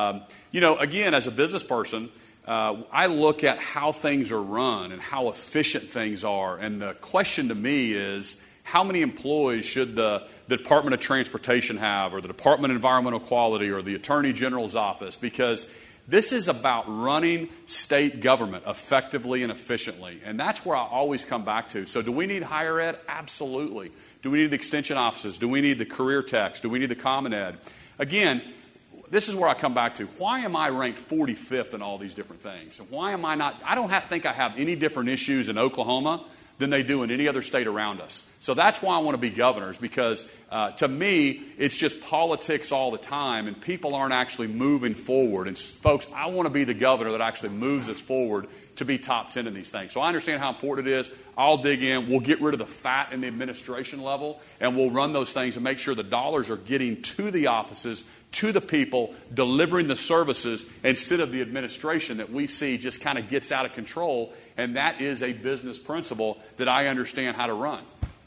Again, as a business person, I look at how things are run and how efficient things are. And the question to me is, how many employees should the Department of Transportation have, or the Department of Environmental Quality, or the Attorney General's office? Because this is about running state government effectively and efficiently. And that's where I always come back to. So do we need higher ed? Absolutely. Do we need the extension offices? Do we need the career techs? Do we need the Common Ed? Again, this is where I come back to. Why am I ranked 45th in all these different things? And why am I not? I don't think I have any different issues in Oklahoma than they do in any other state around us. So that's why I want to be governors, because to me, it's just politics all the time, and people aren't actually moving forward. And folks, I want to be the governor that actually moves us forward to be top 10 in these things. So I understand how important it is. I'll dig in. We'll get rid of the fat in the administration level, and we'll run those things and make sure the dollars are getting to the offices, to the people, delivering the services, instead of the administration that we see just kind of gets out of control. And that is a business principle that I understand how to run.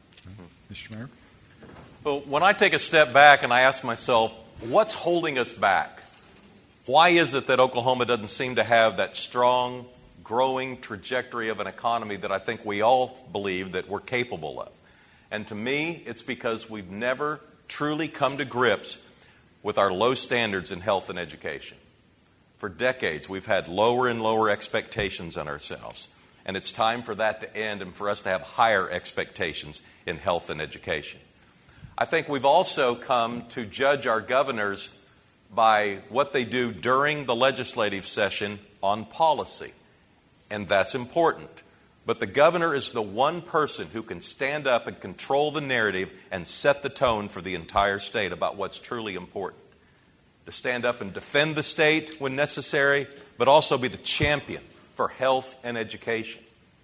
Mr. Mayor? Well, when I take a step back and I ask myself, what's holding us back? Why is it that Oklahoma doesn't seem to have that strong, growing trajectory of an economy that I think we all believe that we're capable of? And to me, it's because we've never truly come to grips with our low standards in health and education. For decades, we've had lower and lower expectations on ourselves. And it's time for that to end and for us to have higher expectations in health and education. I think we've also come to judge our governors by what they do during the legislative session on policy. And that's important. But the governor is the one person who can stand up and control the narrative and set the tone for the entire state about what's truly important. To stand up and defend the state when necessary, but also be the champion for health and education.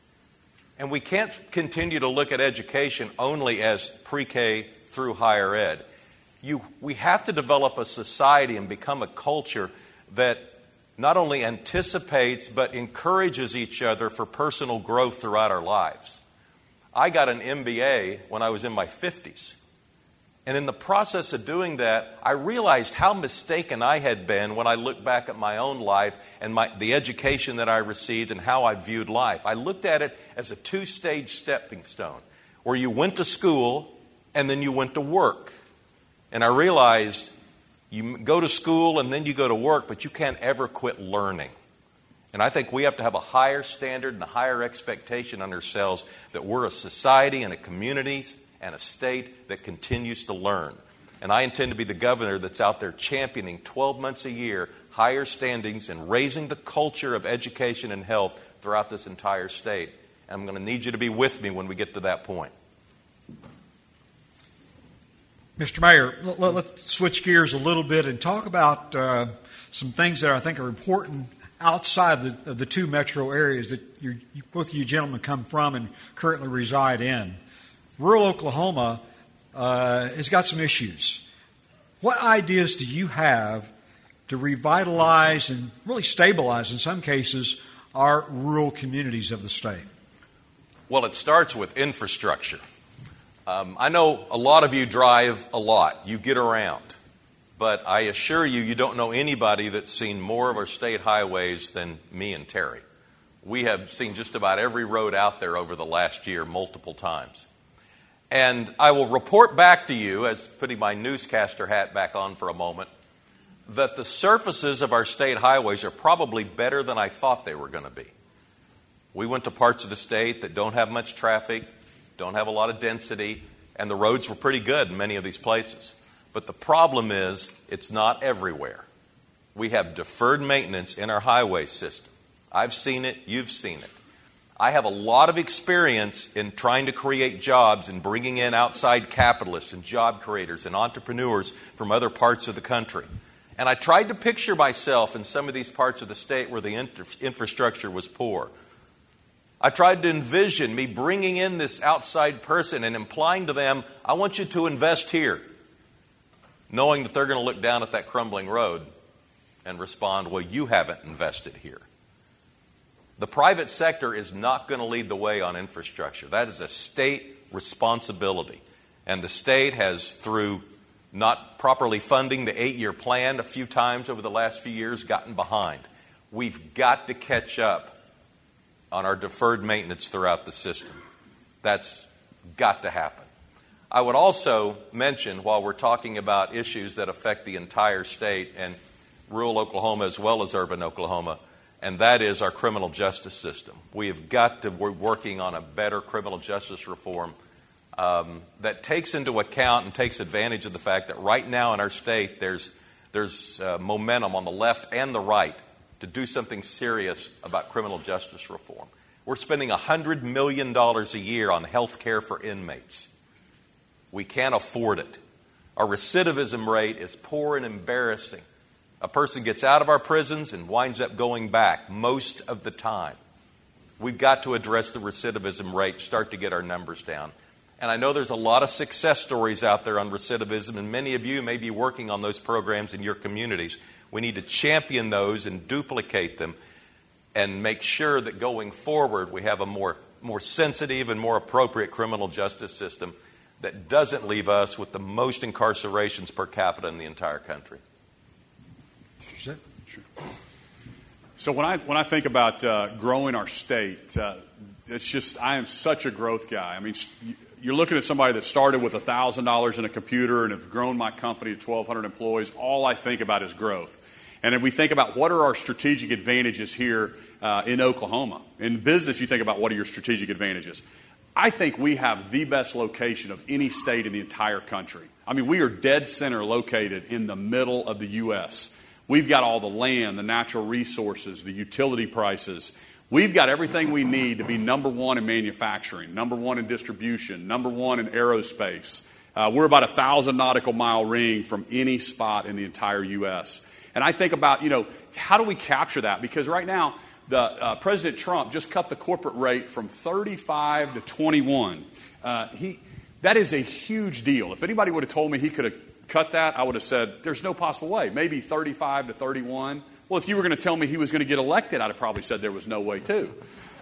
And we can't continue to look at education only as pre-K through higher ed. We have to develop a society and become a culture that not only anticipates but encourages each other for personal growth throughout our lives. I got an MBA when I was in my 50s. And in the process of doing that, I realized how mistaken I had been when I looked back at my own life and the education that I received and how I viewed life. I looked at it as a two-stage stepping stone, where you went to school and then you went to work. And I realized you go to school and then you go to work, but you can't ever quit learning. And I think we have to have a higher standard and a higher expectation on ourselves that we're a society and a community and a state that continues to learn. And I intend to be the governor that's out there championing 12 months a year, higher standings, and raising the culture of education and health throughout this entire state. And I'm going to need you to be with me when we get to that point. Mr. Mayor, let's switch gears a little bit and talk about some things that I think are important outside of the two metro areas that both of you gentlemen come from and currently reside in. Rural Oklahoma has got some issues. What ideas do you have to revitalize and really stabilize, in some cases, our rural communities of the state? Well, it starts with infrastructure. I know a lot of you drive a lot. You get around. But I assure you, you don't know anybody that's seen more of our state highways than me and Terry. We have seen just about every road out there over the last year multiple times. And I will report back to you, as putting my newscaster hat back on for a moment, that the surfaces of our state highways are probably better than I thought they were going to be. We went to parts of the state that don't have much traffic, don't have a lot of density, and the roads were pretty good in many of these places. But the problem is, it's not everywhere. We have deferred maintenance in our highway system. I've seen it, you've seen it. I have a lot of experience in trying to create jobs and bringing in outside capitalists and job creators and entrepreneurs from other parts of the country. And I tried to picture myself in some of these parts of the state where the infrastructure was poor. I tried to envision me bringing in this outside person and implying to them, I want you to invest here, knowing that they're going to look down at that crumbling road and respond, well, you haven't invested here. The private sector is not going to lead the way on infrastructure. That is a state responsibility. And the state has, through not properly funding the 8-year plan a few times over the last few years, gotten behind. We've got to catch up on our deferred maintenance throughout the system. That's got to happen. I would also mention, while we're talking about issues that affect the entire state and rural Oklahoma as well as urban Oklahoma, and that is our criminal justice system. We have got to be working on a better criminal justice reform that takes into account and takes advantage of the fact that right now in our state there's momentum on the left and the right to do something serious about criminal justice reform. We're spending $100 million a year on health care for inmates. We can't afford it. Our recidivism rate is poor and embarrassing. A person gets out of our prisons and winds up going back most of the time. We've got to address the recidivism rate, start to get our numbers down. And I know there's a lot of success stories out there on recidivism, and many of you may be working on those programs in your communities. We need to champion those and duplicate them and make sure that going forward we have a more sensitive and more appropriate criminal justice system that doesn't leave us with the most incarcerations per capita in the entire country. Sure. So when I think about growing our state, it's just, I am such a growth guy. I mean, you're looking at somebody that started with $1,000 in a computer and have grown my company to 1,200 employees. All I think about is growth. And if we think about what are our strategic advantages here in Oklahoma. In business, you think about what are your strategic advantages. I think we have the best location of any state in the entire country. I mean, we are dead center located in the middle of the U.S. We've got all the land, the natural resources, the utility prices. We've got everything we need to be number one in manufacturing, number one in distribution, number one in aerospace. We're about 1,000 nautical mile ring from any spot in the entire U.S. And I think about, how do we capture that? Because right now, President Trump just cut the corporate rate from 35 to 21. That is a huge deal. If anybody would have told me he could have cut that, I would have said, there's no possible way. Maybe 35 to 31. Well, if you were going to tell me he was going to get elected, I'd have probably said there was no way too.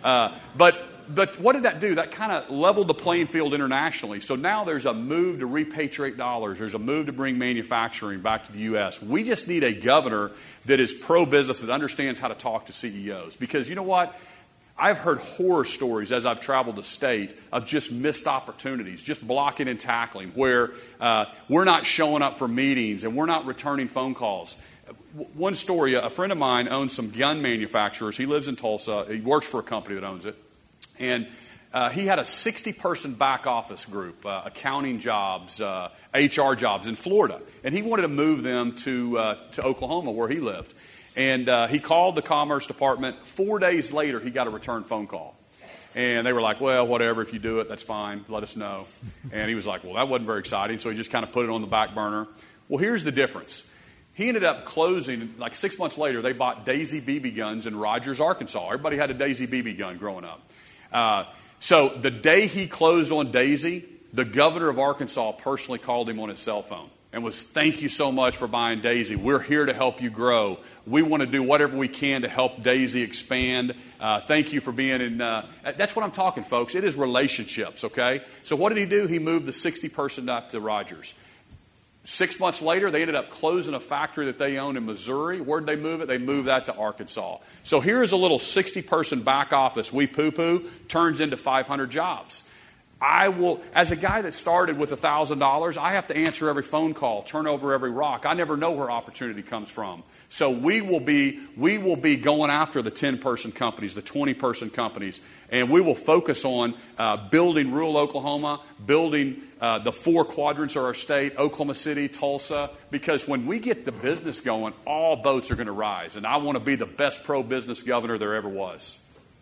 But what did that do? That kind of leveled the playing field internationally. So now there's a move to repatriate dollars. There's a move to bring manufacturing back to the U.S. We just need a governor that is pro-business, that understands how to talk to CEOs. Because you know what? I've heard horror stories as I've traveled the state of just missed opportunities, just blocking and tackling, where we're not showing up for meetings and we're not returning phone calls. One story, a friend of mine owns some gun manufacturers. He lives in Tulsa. He works for a company that owns it. And he had a 60-person back office group, accounting jobs, HR jobs in Florida. And he wanted to move them to Oklahoma where he lived. And he called the Commerce Department. 4 days later, he got a return phone call. And they were like, well, whatever, if you do it, that's fine. Let us know. And he was like, well, that wasn't very exciting. So he just kind of put it on the back burner. Well, here's the difference. He ended up closing, like 6 months later, they bought Daisy BB guns in Rogers, Arkansas. Everybody had a Daisy BB gun growing up. So the day he closed on Daisy, the governor of Arkansas personally called him on his cell phone and was, thank you so much for buying Daisy. We're here to help you grow. We want to do whatever we can to help Daisy expand. Thank you for being in... that's what I'm talking, folks. It is relationships, okay? So what did he do? He moved the 60-person up to Rogers. 6 months later, they ended up closing a factory that they owned in Missouri. Where'd they move it? They moved that to Arkansas. So here's a little 60-person back office. We poo-poo turns into 500 jobs. I will, as a guy that started with $1,000, I have to answer every phone call, turn over every rock. I never know where opportunity comes from. So we will be going after the 10-person companies, the 20-person companies, and we will focus on building rural Oklahoma, building the 4 quadrants of our state, Oklahoma City, Tulsa, because when we get the business going, all boats are going to rise. And I want to be the best pro-business governor there ever was.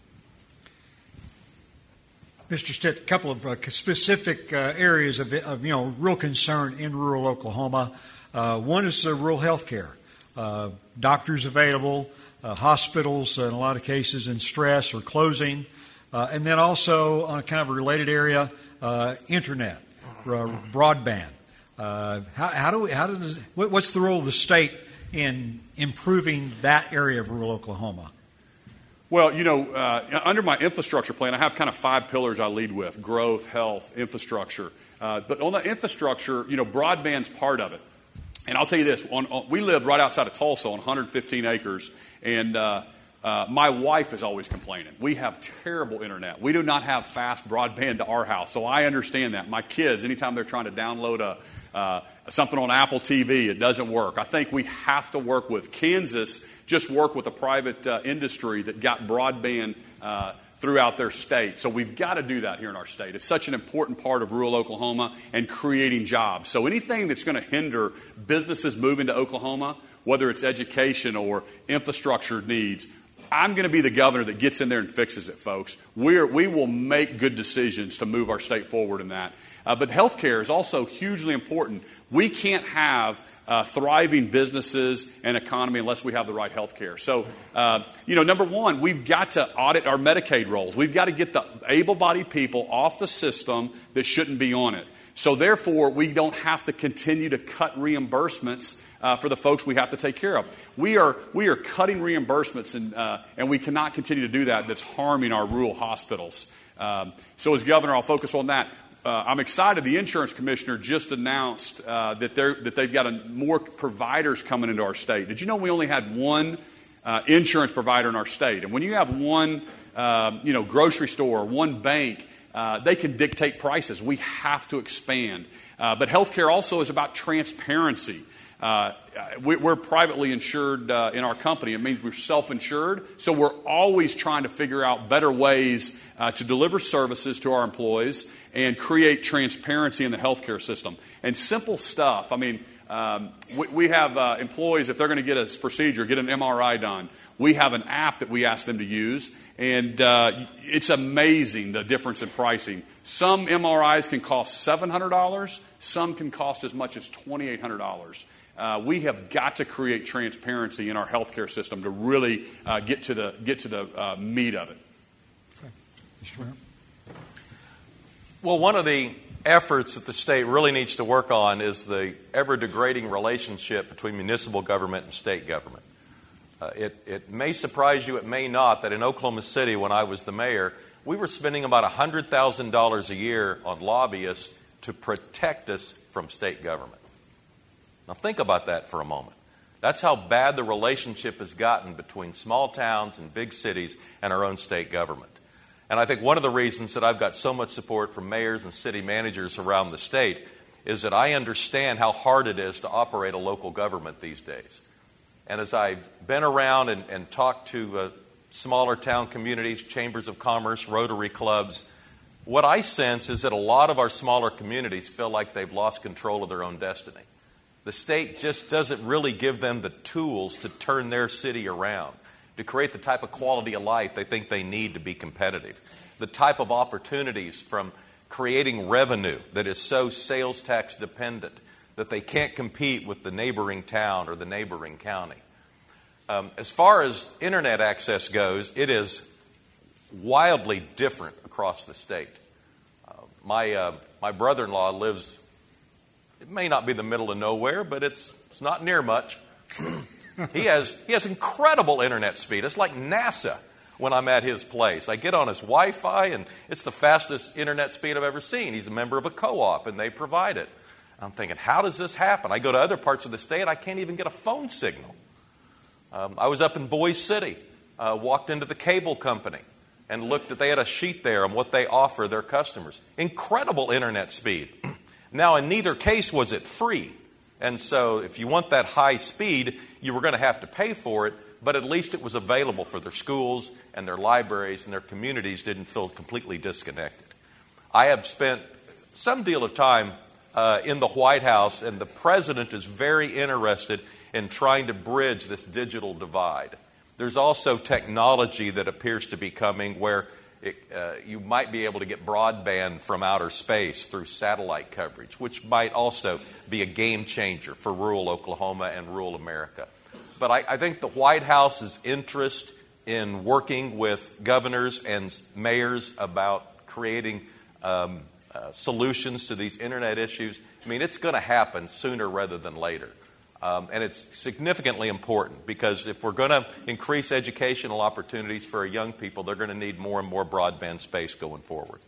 Mr. Stitt, a couple of specific areas of real concern in rural Oklahoma. One is rural health care. Doctors available, hospitals in a lot of cases in stress or closing, and then also on a kind of a related area, internet, broadband. What's the role of the state in improving that area of rural Oklahoma? Well, under my infrastructure plan, I have kind of 5 pillars I lead with: growth, health, infrastructure. But on the infrastructure, broadband's part of it. And I'll tell you this, we live right outside of Tulsa on 115 acres, and my wife is always complaining. We have terrible internet. We do not have fast broadband to our house, so I understand that. My kids, anytime they're trying to download something on Apple TV, it doesn't work. I think we have to work with Kansas, just work with a private industry that got broadband throughout their state. So we've got to do that here in our state. It's such an important part of rural Oklahoma and creating jobs. So anything that's going to hinder businesses moving to Oklahoma, whether it's education or infrastructure needs, I'm going to be the governor that gets in there and fixes it, folks. We will make good decisions to move our state forward in that. But healthcare is also hugely important. We can't have thriving businesses and economy unless we have the right health care. So, number one, we've got to audit our Medicaid rolls. We've got to get the able-bodied people off the system that shouldn't be on it. So, therefore, we don't have to continue to cut reimbursements for the folks we have to take care of. We are cutting reimbursements, and we cannot continue to do that. That's harming our rural hospitals. So, as governor, I'll focus on that. I'm excited. The insurance commissioner just announced that they've got more providers coming into our state. Did you know we only had one insurance provider in our state? And when you have one, grocery store, one bank, they can dictate prices. We have to expand. But healthcare also is about transparency. We're privately insured in our company. It means we're self-insured. So we're always trying to figure out better ways to deliver services to our employees and create transparency in the healthcare system. And simple stuff. I mean, we have employees, if they're going to get a procedure, get an MRI done, we have an app that we ask them to use. And it's amazing the difference in pricing. Some MRIs can cost $700. Some can cost as much as $2,800. We have got to create transparency in our healthcare system to really get to the meat of it. Okay. Mr. Mayor? Well, one of the efforts that the state really needs to work on is the ever-degrading relationship between municipal government and state government. It may surprise you, it may not, that in Oklahoma City, when I was the mayor, we were spending about $100,000 a year on lobbyists to protect us from state government. Now think about that for a moment. That's how bad the relationship has gotten between small towns and big cities and our own state government. And I think one of the reasons that I've got so much support from mayors and city managers around the state is that I understand how hard it is to operate a local government these days. And as I've been around and talked to smaller town communities, chambers of commerce, Rotary clubs, what I sense is that a lot of our smaller communities feel like they've lost control of their own destiny. The state just doesn't really give them the tools to turn their city around, to create the type of quality of life they think they need to be competitive, the type of opportunities from creating revenue that is so sales tax dependent that they can't compete with the neighboring town or the neighboring county. As far as internet access goes, it is wildly different across the state. My brother-in-law lives, it may not be the middle of nowhere, but it's not near much. He has incredible internet speed. It's like NASA when I'm at his place. I get on his Wi-Fi, and it's the fastest internet speed I've ever seen. He's a member of a co-op, and they provide it. I'm thinking, how does this happen? I go to other parts of the state, I can't even get a phone signal. I was up in Boise City, walked into the cable company and looked at, they had a sheet there on what they offer their customers. Incredible internet speed. Now, in neither case was it free. And so if you want that high speed, you were going to have to pay for it, but at least it was available for their schools and their libraries, and their communities didn't feel completely disconnected. I have spent some deal of time in the White House, and the president is very interested in trying to bridge this digital divide. There's also technology that appears to be coming where you might be able to get broadband from outer space through satellite coverage, which might also be a game changer for rural Oklahoma and rural America. But I think the White House's interest in working with governors and mayors about creating solutions to these internet issues, I mean, it's going to happen sooner rather than later. And it's significantly important because if we're going to increase educational opportunities for our young people, they're going to need more and more broadband space going forward.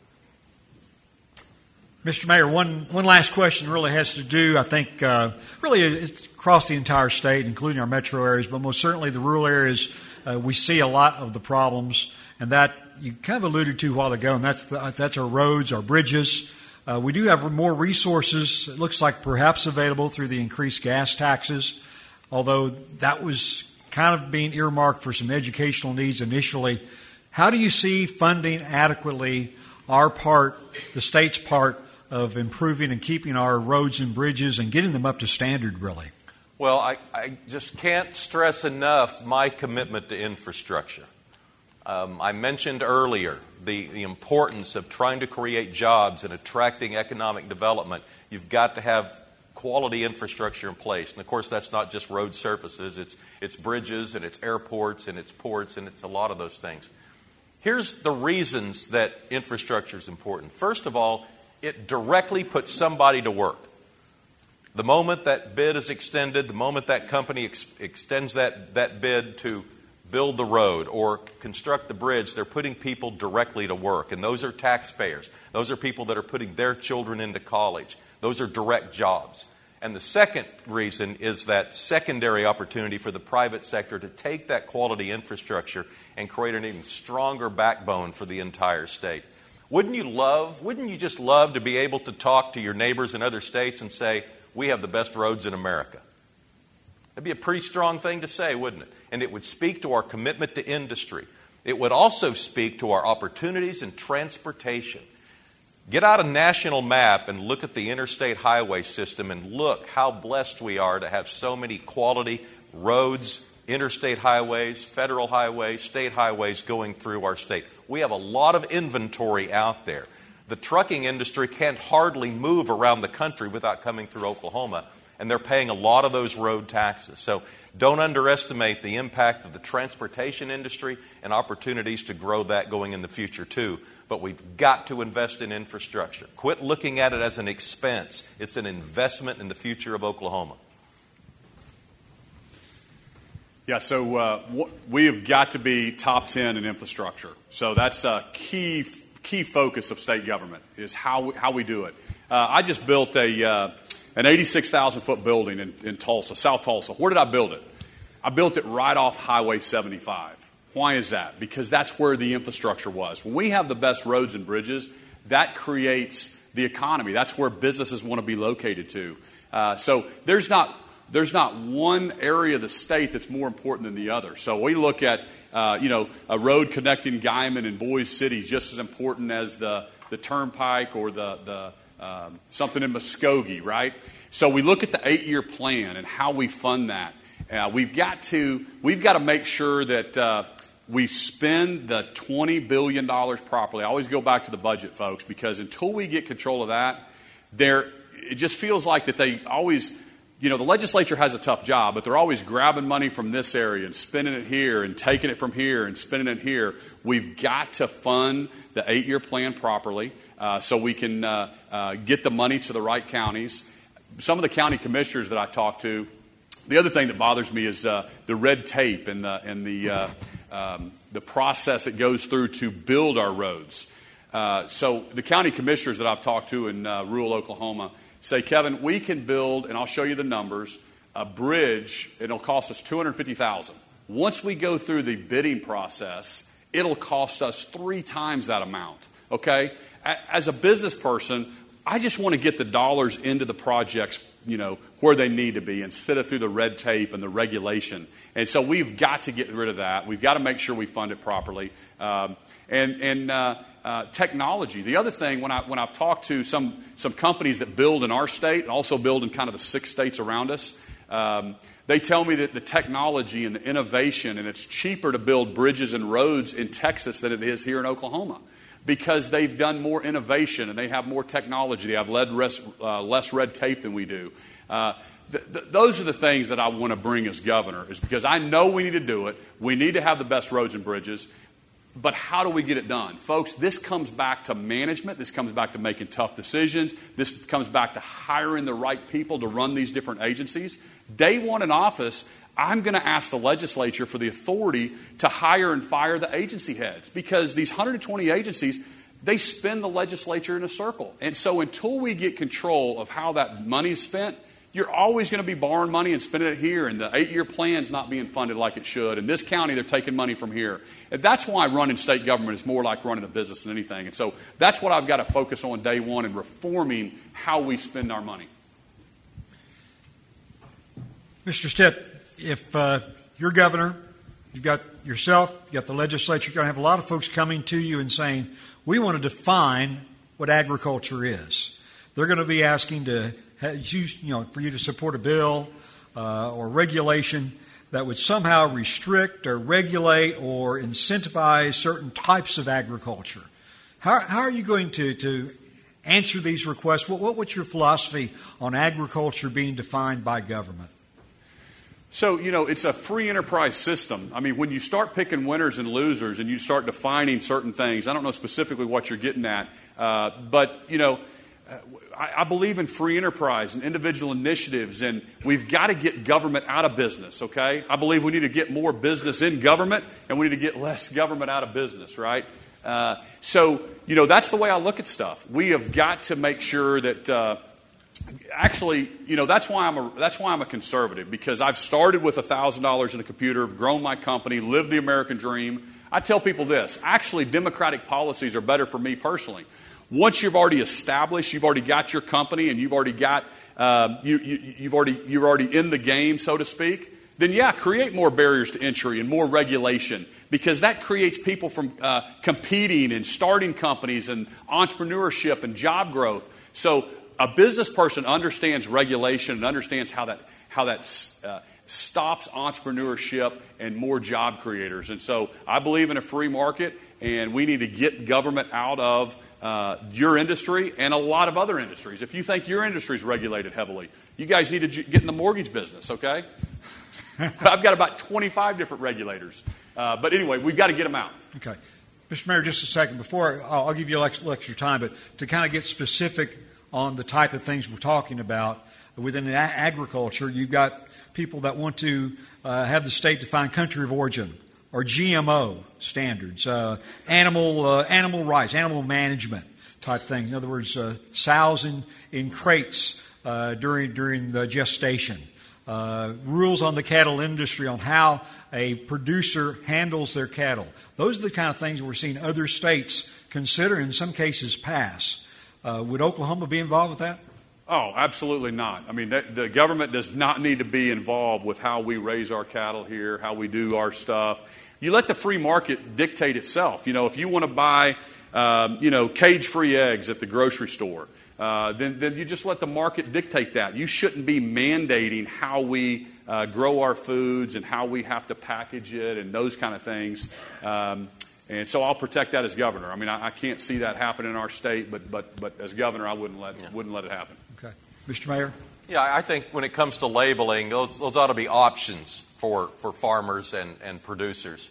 Mr. Mayor, one last question really has to do, I think, really it's across the entire state, including our metro areas, but most certainly the rural areas, we see a lot of the problems, and that you kind of alluded to a while ago, and that's our roads, our bridges. We do have more resources, it looks like perhaps available through the increased gas taxes, although that was kind of being earmarked for some educational needs initially. How do you see funding adequately our part, the state's part, of improving and keeping our roads and bridges and getting them up to standard, really? Well, I just can't stress enough my commitment to infrastructure. I mentioned earlier the importance of trying to create jobs and attracting economic development. You've got to have quality infrastructure in place. And, of course, that's not just road surfaces. It's bridges and it's airports and it's ports and it's a lot of those things. Here's the reasons that infrastructure is important. First of all, it directly puts somebody to work. The moment that bid is extended, the moment that company extends that bid to build the road or construct the bridge, they're putting people directly to work. And those are taxpayers. Those are people that are putting their children into college. Those are direct jobs. And the second reason is that secondary opportunity for the private sector to take that quality infrastructure and create an even stronger backbone for the entire state. Wouldn't you just love to be able to talk to your neighbors in other states and say, we have the best roads in America? That'd be a pretty strong thing to say, wouldn't it? And it would speak to our commitment to industry. It would also speak to our opportunities in transportation. Get out a national map and look at the interstate highway system and look how blessed we are to have so many quality roads, interstate highways, federal highways, state highways going through our state. We have a lot of inventory out there. The trucking industry can't hardly move around the country without coming through Oklahoma, and they're paying a lot of those road taxes. So don't underestimate the impact of the transportation industry and opportunities to grow that going in the future too. But we've got to invest in infrastructure. Quit looking at it as an expense. It's an investment in the future of Oklahoma. Yeah, so we have got to be top 10 in infrastructure. So that's a key focus of state government is how we do it. I just built an 86,000-foot building in Tulsa, South Tulsa. Where did I build it? I built it right off Highway 75. Why is that? Because that's where the infrastructure was. When we have the best roads and bridges, that creates the economy. That's where businesses want to be located to. So there's not one area of the state that's more important than the other. So we look at, a road connecting Guymon and Boise City just as important as the turnpike or the something in Muskogee, right? So we look at the 8-year plan and how we fund that. We've got to make sure that we spend the $20 billion properly. I always go back to the budget, folks, because until we get control of that, it just feels like that they always, the legislature has a tough job, but they're always grabbing money from this area and spending it here and taking it from here and spending it here. We've got to fund the 8-year plan properly so we can get the money to the right counties. Some of the county commissioners that I talked to, the other thing that bothers me is the red tape and the process that goes through to build our roads. So the county commissioners that I've talked to in rural Oklahoma, say, Kevin, we can build, and I'll show you the numbers, a bridge, it'll cost us $250,000. Once we go through the bidding process, it'll cost us 3 times that amount, okay? As a business person, I just want to get the dollars into the projects, where they need to be instead of through the red tape and the regulation. And so we've got to get rid of that. We've got to make sure we fund it properly. Technology. The other thing, when I've talked to some companies that build in our state and also build in kind of the 6 states around us, they tell me that the technology and the innovation, and it's cheaper to build bridges and roads in Texas than it is here in Oklahoma, because they've done more innovation and they have more technology. They have less red tape than we do. Those are the things that I want to bring as governor, is because I know we need to do it. We need to have the best roads and bridges. But how do we get it done? Folks, this comes back to management. This comes back to making tough decisions. This comes back to hiring the right people to run these different agencies. Day one in office, I'm going to ask the legislature for the authority to hire and fire the agency heads, because these 120 agencies, they spin the legislature in a circle. And so until we get control of how that money is spent, you're always going to be borrowing money and spending it here, and the 8-year plan's not being funded like it should. In this county, they're taking money from here. And that's why running state government is more like running a business than anything. And so that's what I've got to focus on day one, in reforming how we spend our money. Mr. Stitt, if you're governor, you've got yourself, you've got the legislature, you're going to have a lot of folks coming to you and saying, we want to define what agriculture is. They're going to be asking for you to support a bill or regulation that would somehow restrict or regulate or incentivize certain types of agriculture. How are you going to answer these requests? What's your philosophy on agriculture being defined by government? So, it's a free enterprise system. I mean, when you start picking winners and losers and you start defining certain things, I don't know specifically what you're getting at, but I believe in free enterprise and individual initiatives, and we've got to get government out of business, okay? I believe we need to get more business in government, and we need to get less government out of business, right? So, that's the way I look at stuff. We have got to make sure that... Actually, that's why I'm a conservative, because I've started with $1,000 in a computer, grown my company, lived the American dream. I tell people this: actually, democratic policies are better for me personally. Once you've already established, you've already got your company, and you've already got you're already in the game, so to speak. Then create more barriers to entry and more regulation, because that creates people from competing and starting companies and entrepreneurship and job growth. So a business person understands regulation and understands how that stops entrepreneurship and more job creators. And so I believe in a free market, and we need to get government out of your industry and a lot of other industries. If you think your industry is regulated heavily, you guys need to get in the mortgage business, okay? I've got about 25 different regulators. But anyway, we've got to get them out. Okay. Mr. Mayor, just a second. Before I'll give you a little extra time, but to kind of get specific on the type of things we're talking about within agriculture, you've got people that want to have the state define country of origin or GMO standards, animal rights, animal management type things. In other words, sows in crates during the gestation. Rules on the cattle industry on how a producer handles their cattle. Those are the kind of things we're seeing other states consider, in some cases pass. Would Oklahoma be involved with that? Oh, absolutely not. I mean, the government does not need to be involved with how we raise our cattle here, how we do our stuff. You let the free market dictate itself. If you want to buy, cage-free eggs at the grocery store, then you just let the market dictate that. You shouldn't be mandating how we grow our foods and how we have to package it and those kind of things. And so I'll protect that as governor. I mean, I can't see that happen in our state, but as governor, I wouldn't let it happen. Okay, Mr. Mayor. Yeah, I think when it comes to labeling, those ought to be options for farmers and producers.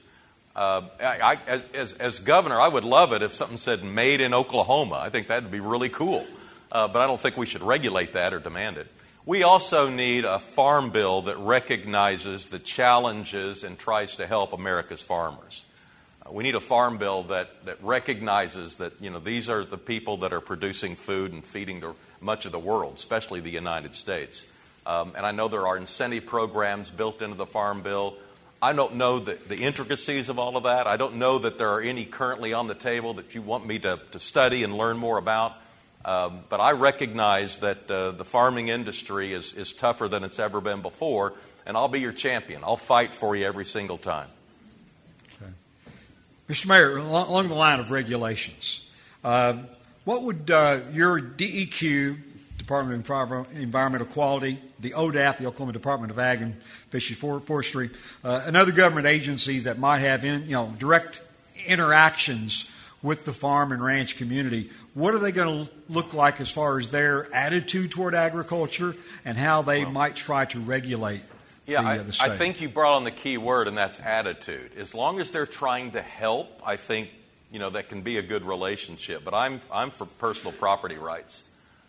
As governor, I would love it if something said "Made in Oklahoma." I think that would be really cool. But I don't think we should regulate that or demand it. We also need a farm bill that recognizes the challenges and tries to help America's farmers. We need a farm bill that recognizes that, these are the people that are producing food and feeding much of the world, especially the United States. And I know there are incentive programs built into the farm bill. I don't know the intricacies of all of that. I don't know that there are any currently on the table that you want me to study and learn more about. But I recognize that the farming industry is tougher than it's ever been before, and I'll be your champion. I'll fight for you every single time. Okay. Mr. Mayor, along the line of regulations, what would your DEQ, Department of Environmental Quality, the ODAF, the Oklahoma Department of Ag and Fish and Forestry, and other government agencies that might have direct interactions with the farm and ranch community, what are they going to look like as far as their attitude toward agriculture and how they might try to regulate the state? I think you brought on the key word, and that's attitude. As long as they're trying to help, I think that can be a good relationship. But I'm for personal property rights.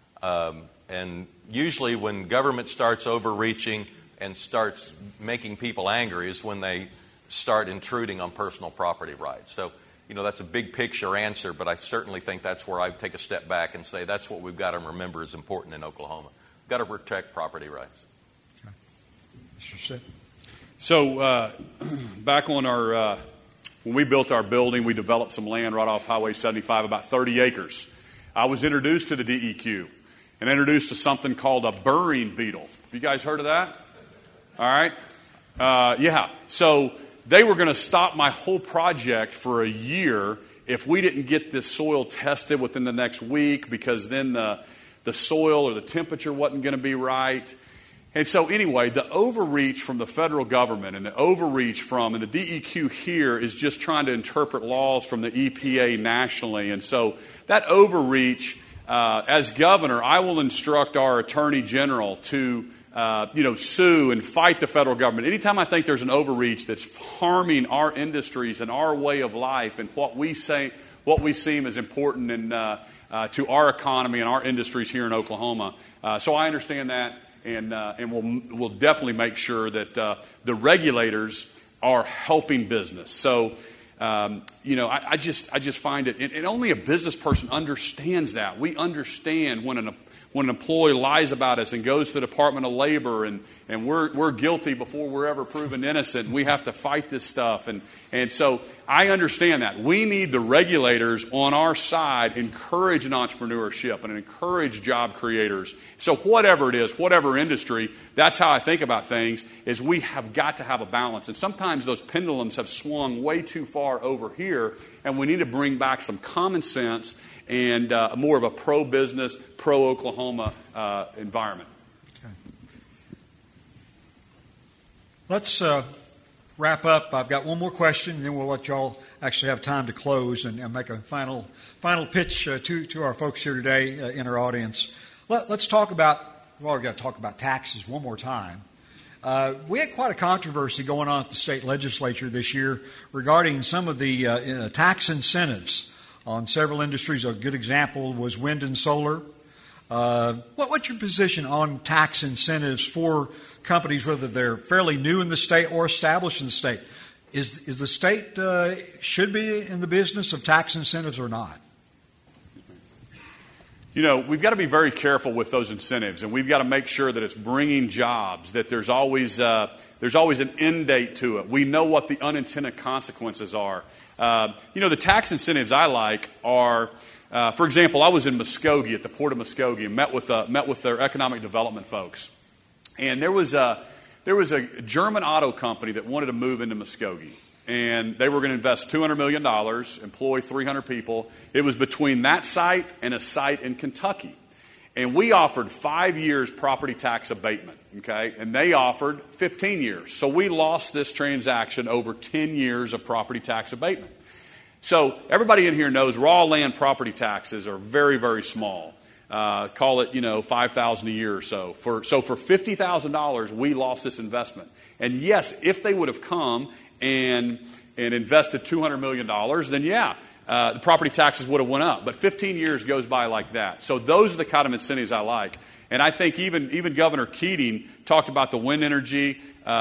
And usually when government starts overreaching and starts making people angry is when they start intruding on personal property rights. So, that's a big picture answer, but I certainly think that's where I take a step back and say that's what we've got to remember is important in Oklahoma. We've got to protect property rights. Okay. Mr. Sitt. So back on our, when we built our building, we developed some land right off Highway 75, about 30 acres. I was introduced to the DEQ and introduced to something called a burring beetle. Have you guys heard of that? All right. Yeah. So they were going to stop my whole project for a year if we didn't get this soil tested within the next week, because then the soil or the temperature wasn't going to be right. And so anyway, the overreach from the federal government and the overreach and the DEQ here is just trying to interpret laws from the EPA nationally. And so that overreach, as governor, I will instruct our attorney general to sue and fight the federal government. Anytime I think there's an overreach that's harming our industries and our way of life and what we seem as important to our economy and our industries here in Oklahoma. So I understand that, and we'll definitely make sure that the regulators are helping business. So I just find it, and only a business person understands that. We understand when an employee lies about us and goes to the Department of Labor and we're guilty before we're ever proven innocent, and we have to fight this stuff. And so I understand that. We need the regulators on our side, encourage an entrepreneurship and encourage job creators. So whatever it is, whatever industry, that's how I think about things, is we have got to have a balance. And sometimes those pendulums have swung way too far over here, and we need to bring back some common sense and more of a pro-business, pro-Oklahoma environment. Okay. Let's wrap up. I've got one more question, and then we'll let y'all actually have time to close and make a final pitch to our folks here today in our audience. Let's talk about, we've already got to talk about taxes one more time. We had quite a controversy going on at the state legislature this year regarding some of the tax incentives on several industries. A good example was wind and solar. What's your position on tax incentives for companies, whether they're fairly new in the state or established in the state? Is the state should be in the business of tax incentives or not? We've got to be very careful with those incentives, and we've got to make sure that it's bringing jobs, that there's always an end date to it. We know what the unintended consequences are. The tax incentives I like are, for example, I was in Muskogee at the Port of Muskogee and met with their economic development folks, and there was a German auto company that wanted to move into Muskogee, and they were going to invest $200 million, employ 300 people. It was between that site and a site in Kentucky, and we offered 5 years property tax abatement. Okay, and they offered 15 years. So we lost this transaction over 10 years of property tax abatement. So everybody in here knows raw land property taxes are very, very small. Call it, $5,000 a year or so. For $50,000, we lost this investment. And yes, if they would have come and invested $200 million, then yeah, the property taxes would have went up. But 15 years goes by like that. So those are the kind of incentives I like. And I think even Governor Keating talked about the wind energy.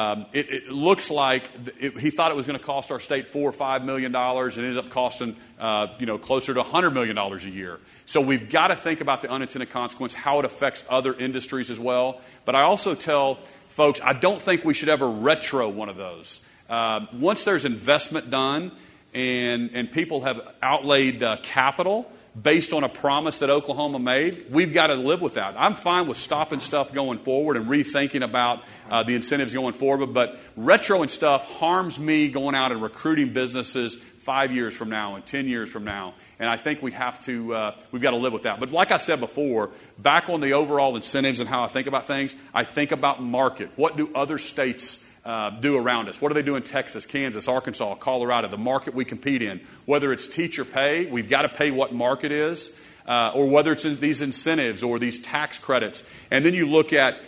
It looks like he thought it was going to cost our state $4 or $5 million, and it ended up costing closer to $100 million a year. So we've got to think about the unintended consequence, how it affects other industries as well. But I also tell folks, I don't think we should ever retro one of those. Once there's investment done and people have outlaid capital based on a promise that Oklahoma made, we've got to live with that. I'm fine with stopping stuff going forward and rethinking about the incentives going forward, but retroing stuff harms me going out and recruiting businesses 5 years from now and 10 years from now. And I think we've got to live with that. But like I said before, back on the overall incentives and how I think about things, I think about market. What do other states do around us? What do they do in Texas, Kansas, Arkansas, Colorado, the market we compete in? Whether it's teacher pay, we've got to pay what market is, or whether it's in these incentives or these tax credits. And then you look at,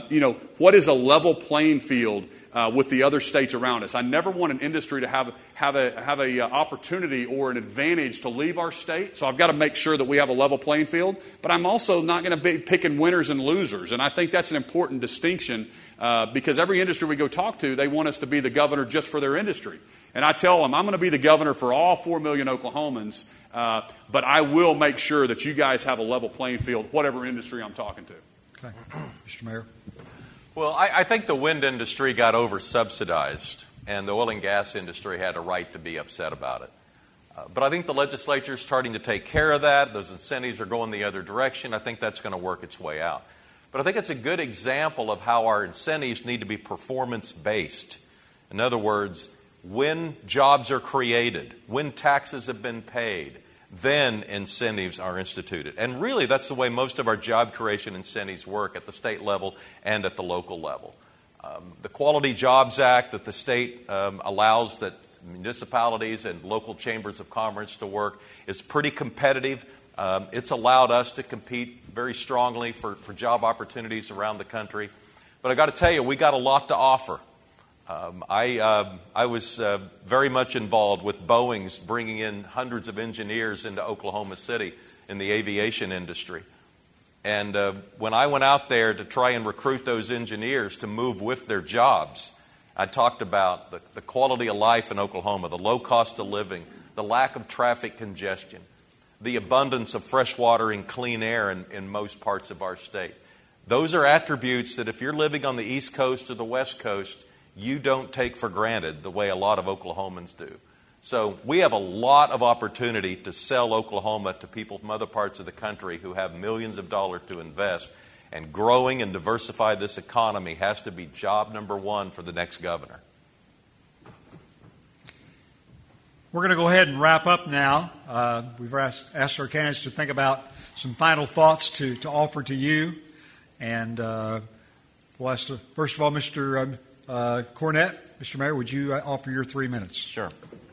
what is a level playing field with the other states around us. I never want an industry to have a opportunity or an advantage to leave our state. So I've got to make sure that we have a level playing field. But I'm also not going to be picking winners and losers. And I think that's an important distinction because every industry we go talk to, they want us to be the governor just for their industry. And I tell them, I'm going to be the governor for all 4 million Oklahomans, but I will make sure that you guys have a level playing field, whatever industry I'm talking to. Okay. Mr. Mayor. Well, I think the wind industry got over-subsidized, and the oil and gas industry had a right to be upset about it. But I think the legislature is starting to take care of that. Those incentives are going the other direction. I think that's going to work its way out. But I think it's a good example of how our incentives need to be performance-based. In other words, when jobs are created, when taxes have been paid, then incentives are instituted. And really, that's the way most of our job creation incentives work at the state level and at the local level. The Quality Jobs Act that the state allows that municipalities and local chambers of commerce to work is pretty competitive. It's allowed us to compete very strongly for job opportunities around the country. But I got to tell you, we got a lot to offer. I was very much involved with Boeing's bringing in hundreds of engineers into Oklahoma City in the aviation industry. And when I went out there to try and recruit those engineers to move with their jobs, I talked about the quality of life in Oklahoma, the low cost of living, the lack of traffic congestion, the abundance of fresh water and clean air in most parts of our state. Those are attributes that if you're living on the East Coast or the West Coast, you don't take for granted the way a lot of Oklahomans do. So we have a lot of opportunity to sell Oklahoma to people from other parts of the country who have millions of dollars to invest. And growing and diversify this economy has to be job number one for the next governor. We're going to go ahead and wrap up now. We've asked our candidates to think about some final thoughts to offer to you. And we'll ask, first of all, Mr. Cornett, Mr. Mayor, would you offer your 3 minutes? Sure.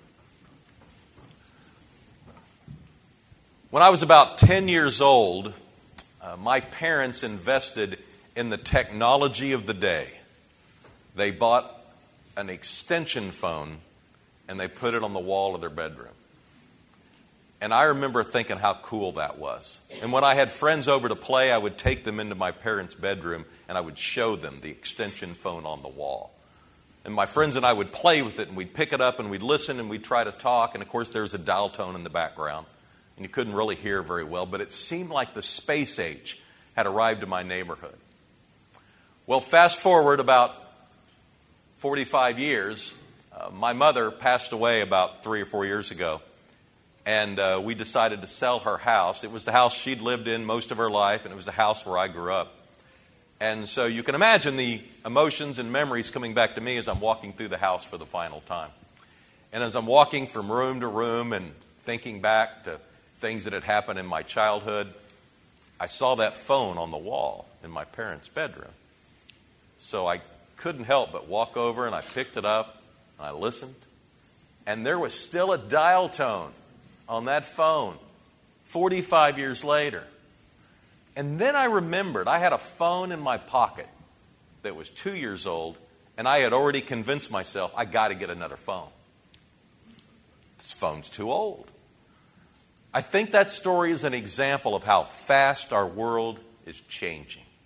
When I was about 10 years old, my parents invested in the technology of the day. They bought an extension phone and they put it on the wall of their bedroom. And I remember thinking how cool that was. And when I had friends over to play, I would take them into my parents' bedroom and I would show them the extension phone on the wall. And my friends and I would play with it, and we'd pick it up and we'd listen and we'd try to talk. And of course, there was a dial tone in the background, and you couldn't really hear very well, but it seemed like the space age had arrived in my neighborhood. Well, fast forward about 45 years, my mother passed away about 3 or 4 years ago. And we decided to sell her house. It was the house she'd lived in most of her life, and it was the house where I grew up. And so you can imagine the emotions and memories coming back to me as I'm walking through the house for the final time. And as I'm walking from room to room and thinking back to things that had happened in my childhood, I saw that phone on the wall in my parents' bedroom. So I couldn't help but walk over, and I picked it up, and I listened. And there was still a dial tone on that phone 45 years later. And then I remembered I had a phone in my pocket that was 2 years old, and I had already convinced myself I got to get another phone. This phone's too old. I think that story is an example of how fast our world is changing.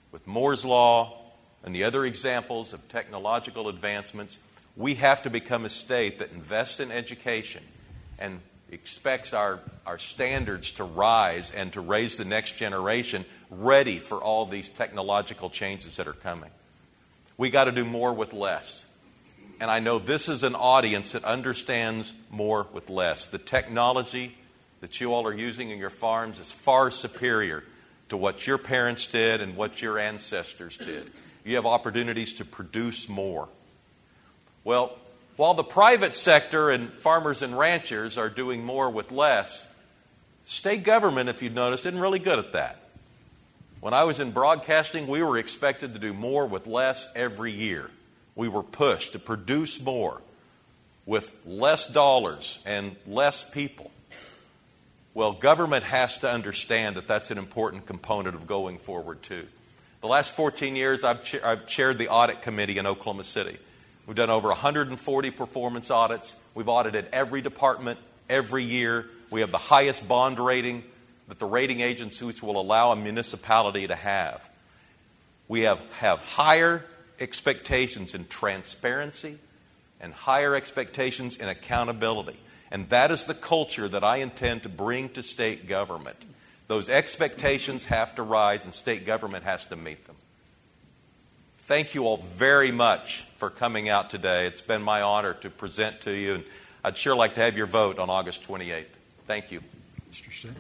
with Moore's Law and the other examples of technological advancements, we have to become a state that invests in education and expects our standards to rise and to raise the next generation ready for all these technological changes that are coming. We got to do more with less. And I know this is an audience that understands more with less. The technology that you all are using in your farms is far superior to what your parents did and what your ancestors did. You have opportunities to produce more. Well, while the private sector and farmers and ranchers are doing more with less, state government, if you've noticed, isn't really good at that. When I was in broadcasting, we were expected to do more with less every year. We were pushed to produce more with less dollars and less people. Well, government has to understand that that's an important component of going forward, too. The last 14 years, I've chaired the audit committee in Oklahoma City. We've done over 140 performance audits. We've audited every department every year. We have the highest bond rating that the rating agencies will allow a municipality to have. We have higher expectations in transparency and higher expectations in accountability. And that is the culture that I intend to bring to state government. Those expectations have to rise and state government has to meet them. Thank you all very much for coming out today. It's been my honor to present to you, and I'd sure like to have your vote on August 28th. Thank you. Mr. State.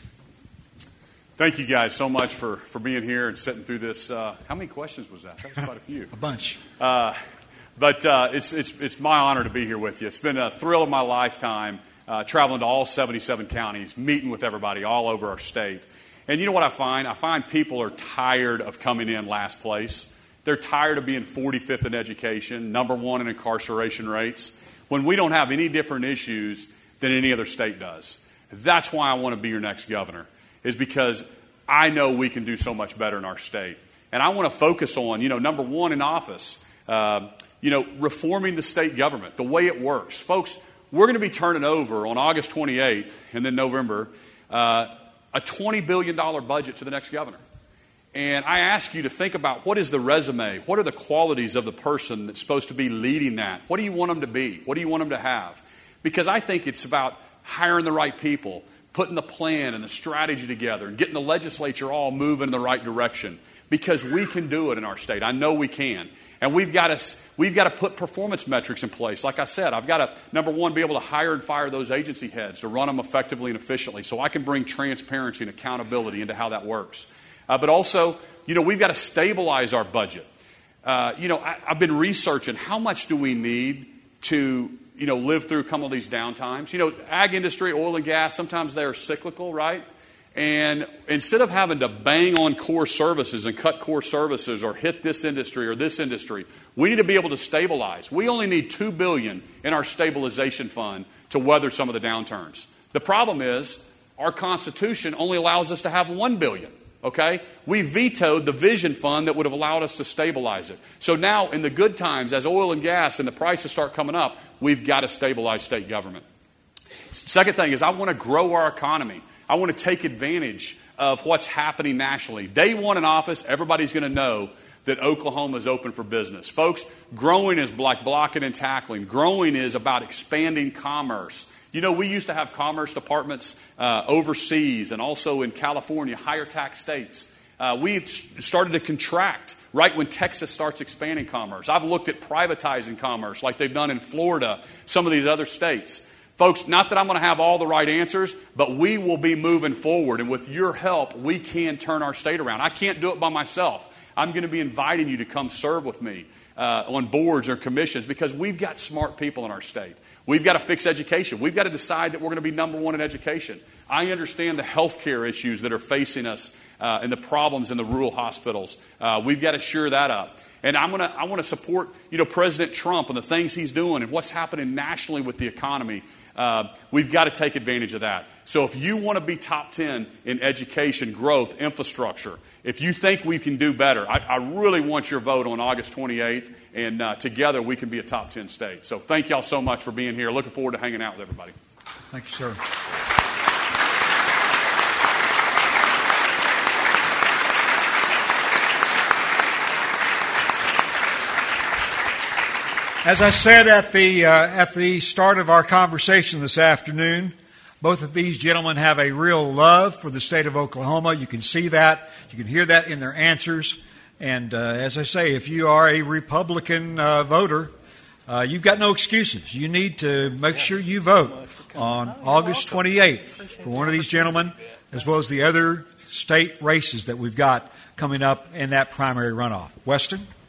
Thank you guys so much for being here and sitting through this. How many questions was that? That was quite a few. A bunch. But it's my honor to be here with you. It's been a thrill of my lifetime, traveling to all 77 counties, meeting with everybody all over our state. And you know what I find? I find people are tired of coming in last place. They're tired of being 45th in education, number one in incarceration rates, when we don't have any different issues than any other state does. That's why I want to be your next governor, is because I know we can do so much better in our state. And I want to focus on, number one in office, reforming the state government, the way it works. Folks, we're going to be turning over on August 28th and then November a $20 billion budget to the next governor. And I ask you to think about, what is the resume? What are the qualities of the person that's supposed to be leading that? What do you want them to be? What do you want them to have? Because I think it's about hiring the right people, putting the plan and the strategy together, and getting the legislature all moving in the right direction. Because we can do it in our state. I know we can. And we've got to put performance metrics in place. Like I said, I've got to, number one, be able to hire and fire those agency heads to run them effectively and efficiently, so I can bring transparency and accountability into how that works. But also, we've got to stabilize our budget. I've been researching how much do we need to, live through some of these downtimes. Ag industry, oil and gas, sometimes they're cyclical, right? And instead of having to bang on core services and cut core services or hit this industry or this industry, we need to be able to stabilize. We only need $2 billion in our stabilization fund to weather some of the downturns. The problem is our Constitution only allows us to have $1 billion. Okay? We vetoed the vision fund that would have allowed us to stabilize it. So now, in the good times, as oil and gas and the prices start coming up, we've got to stabilize state government. Second thing is, I want to grow our economy. I want to take advantage of what's happening nationally. Day one in office, everybody's going to know that Oklahoma is open for business. Folks, growing is like blocking and tackling. Growing is about expanding commerce. We used to have commerce departments overseas and also in California, higher tax states. We started to contract right when Texas starts expanding commerce. I've looked at privatizing commerce like they've done in Florida, some of these other states. Folks, not that I'm going to have all the right answers, but we will be moving forward. And with your help, we can turn our state around. I can't do it by myself. I'm going to be inviting you to come serve with me on boards or commissions, because we've got smart people in our state. We've got to fix education. We've got to decide that we're going to be number one in education. I understand the health care issues that are facing us and the problems in the rural hospitals. We've got to shore that up. And I want to support President Trump and the things he's doing and what's happening nationally with the economy. We've got to take advantage of that. So if you want to be top 10 in education, growth, infrastructure, if you think we can do better, I really want your vote on August 28th, and together we can be a top 10 state. So thank y'all so much for being here. Looking forward to hanging out with everybody. Thank you, sir. As I said at the start of our conversation this afternoon, both of these gentlemen have a real love for the state of Oklahoma. You can see that. You can hear that in their answers. And as I say, if you are a Republican voter, you've got no excuses. You need to make sure you vote on August 28th for one of these gentlemen, as well as the other state races that we've got coming up in that primary runoff. Weston?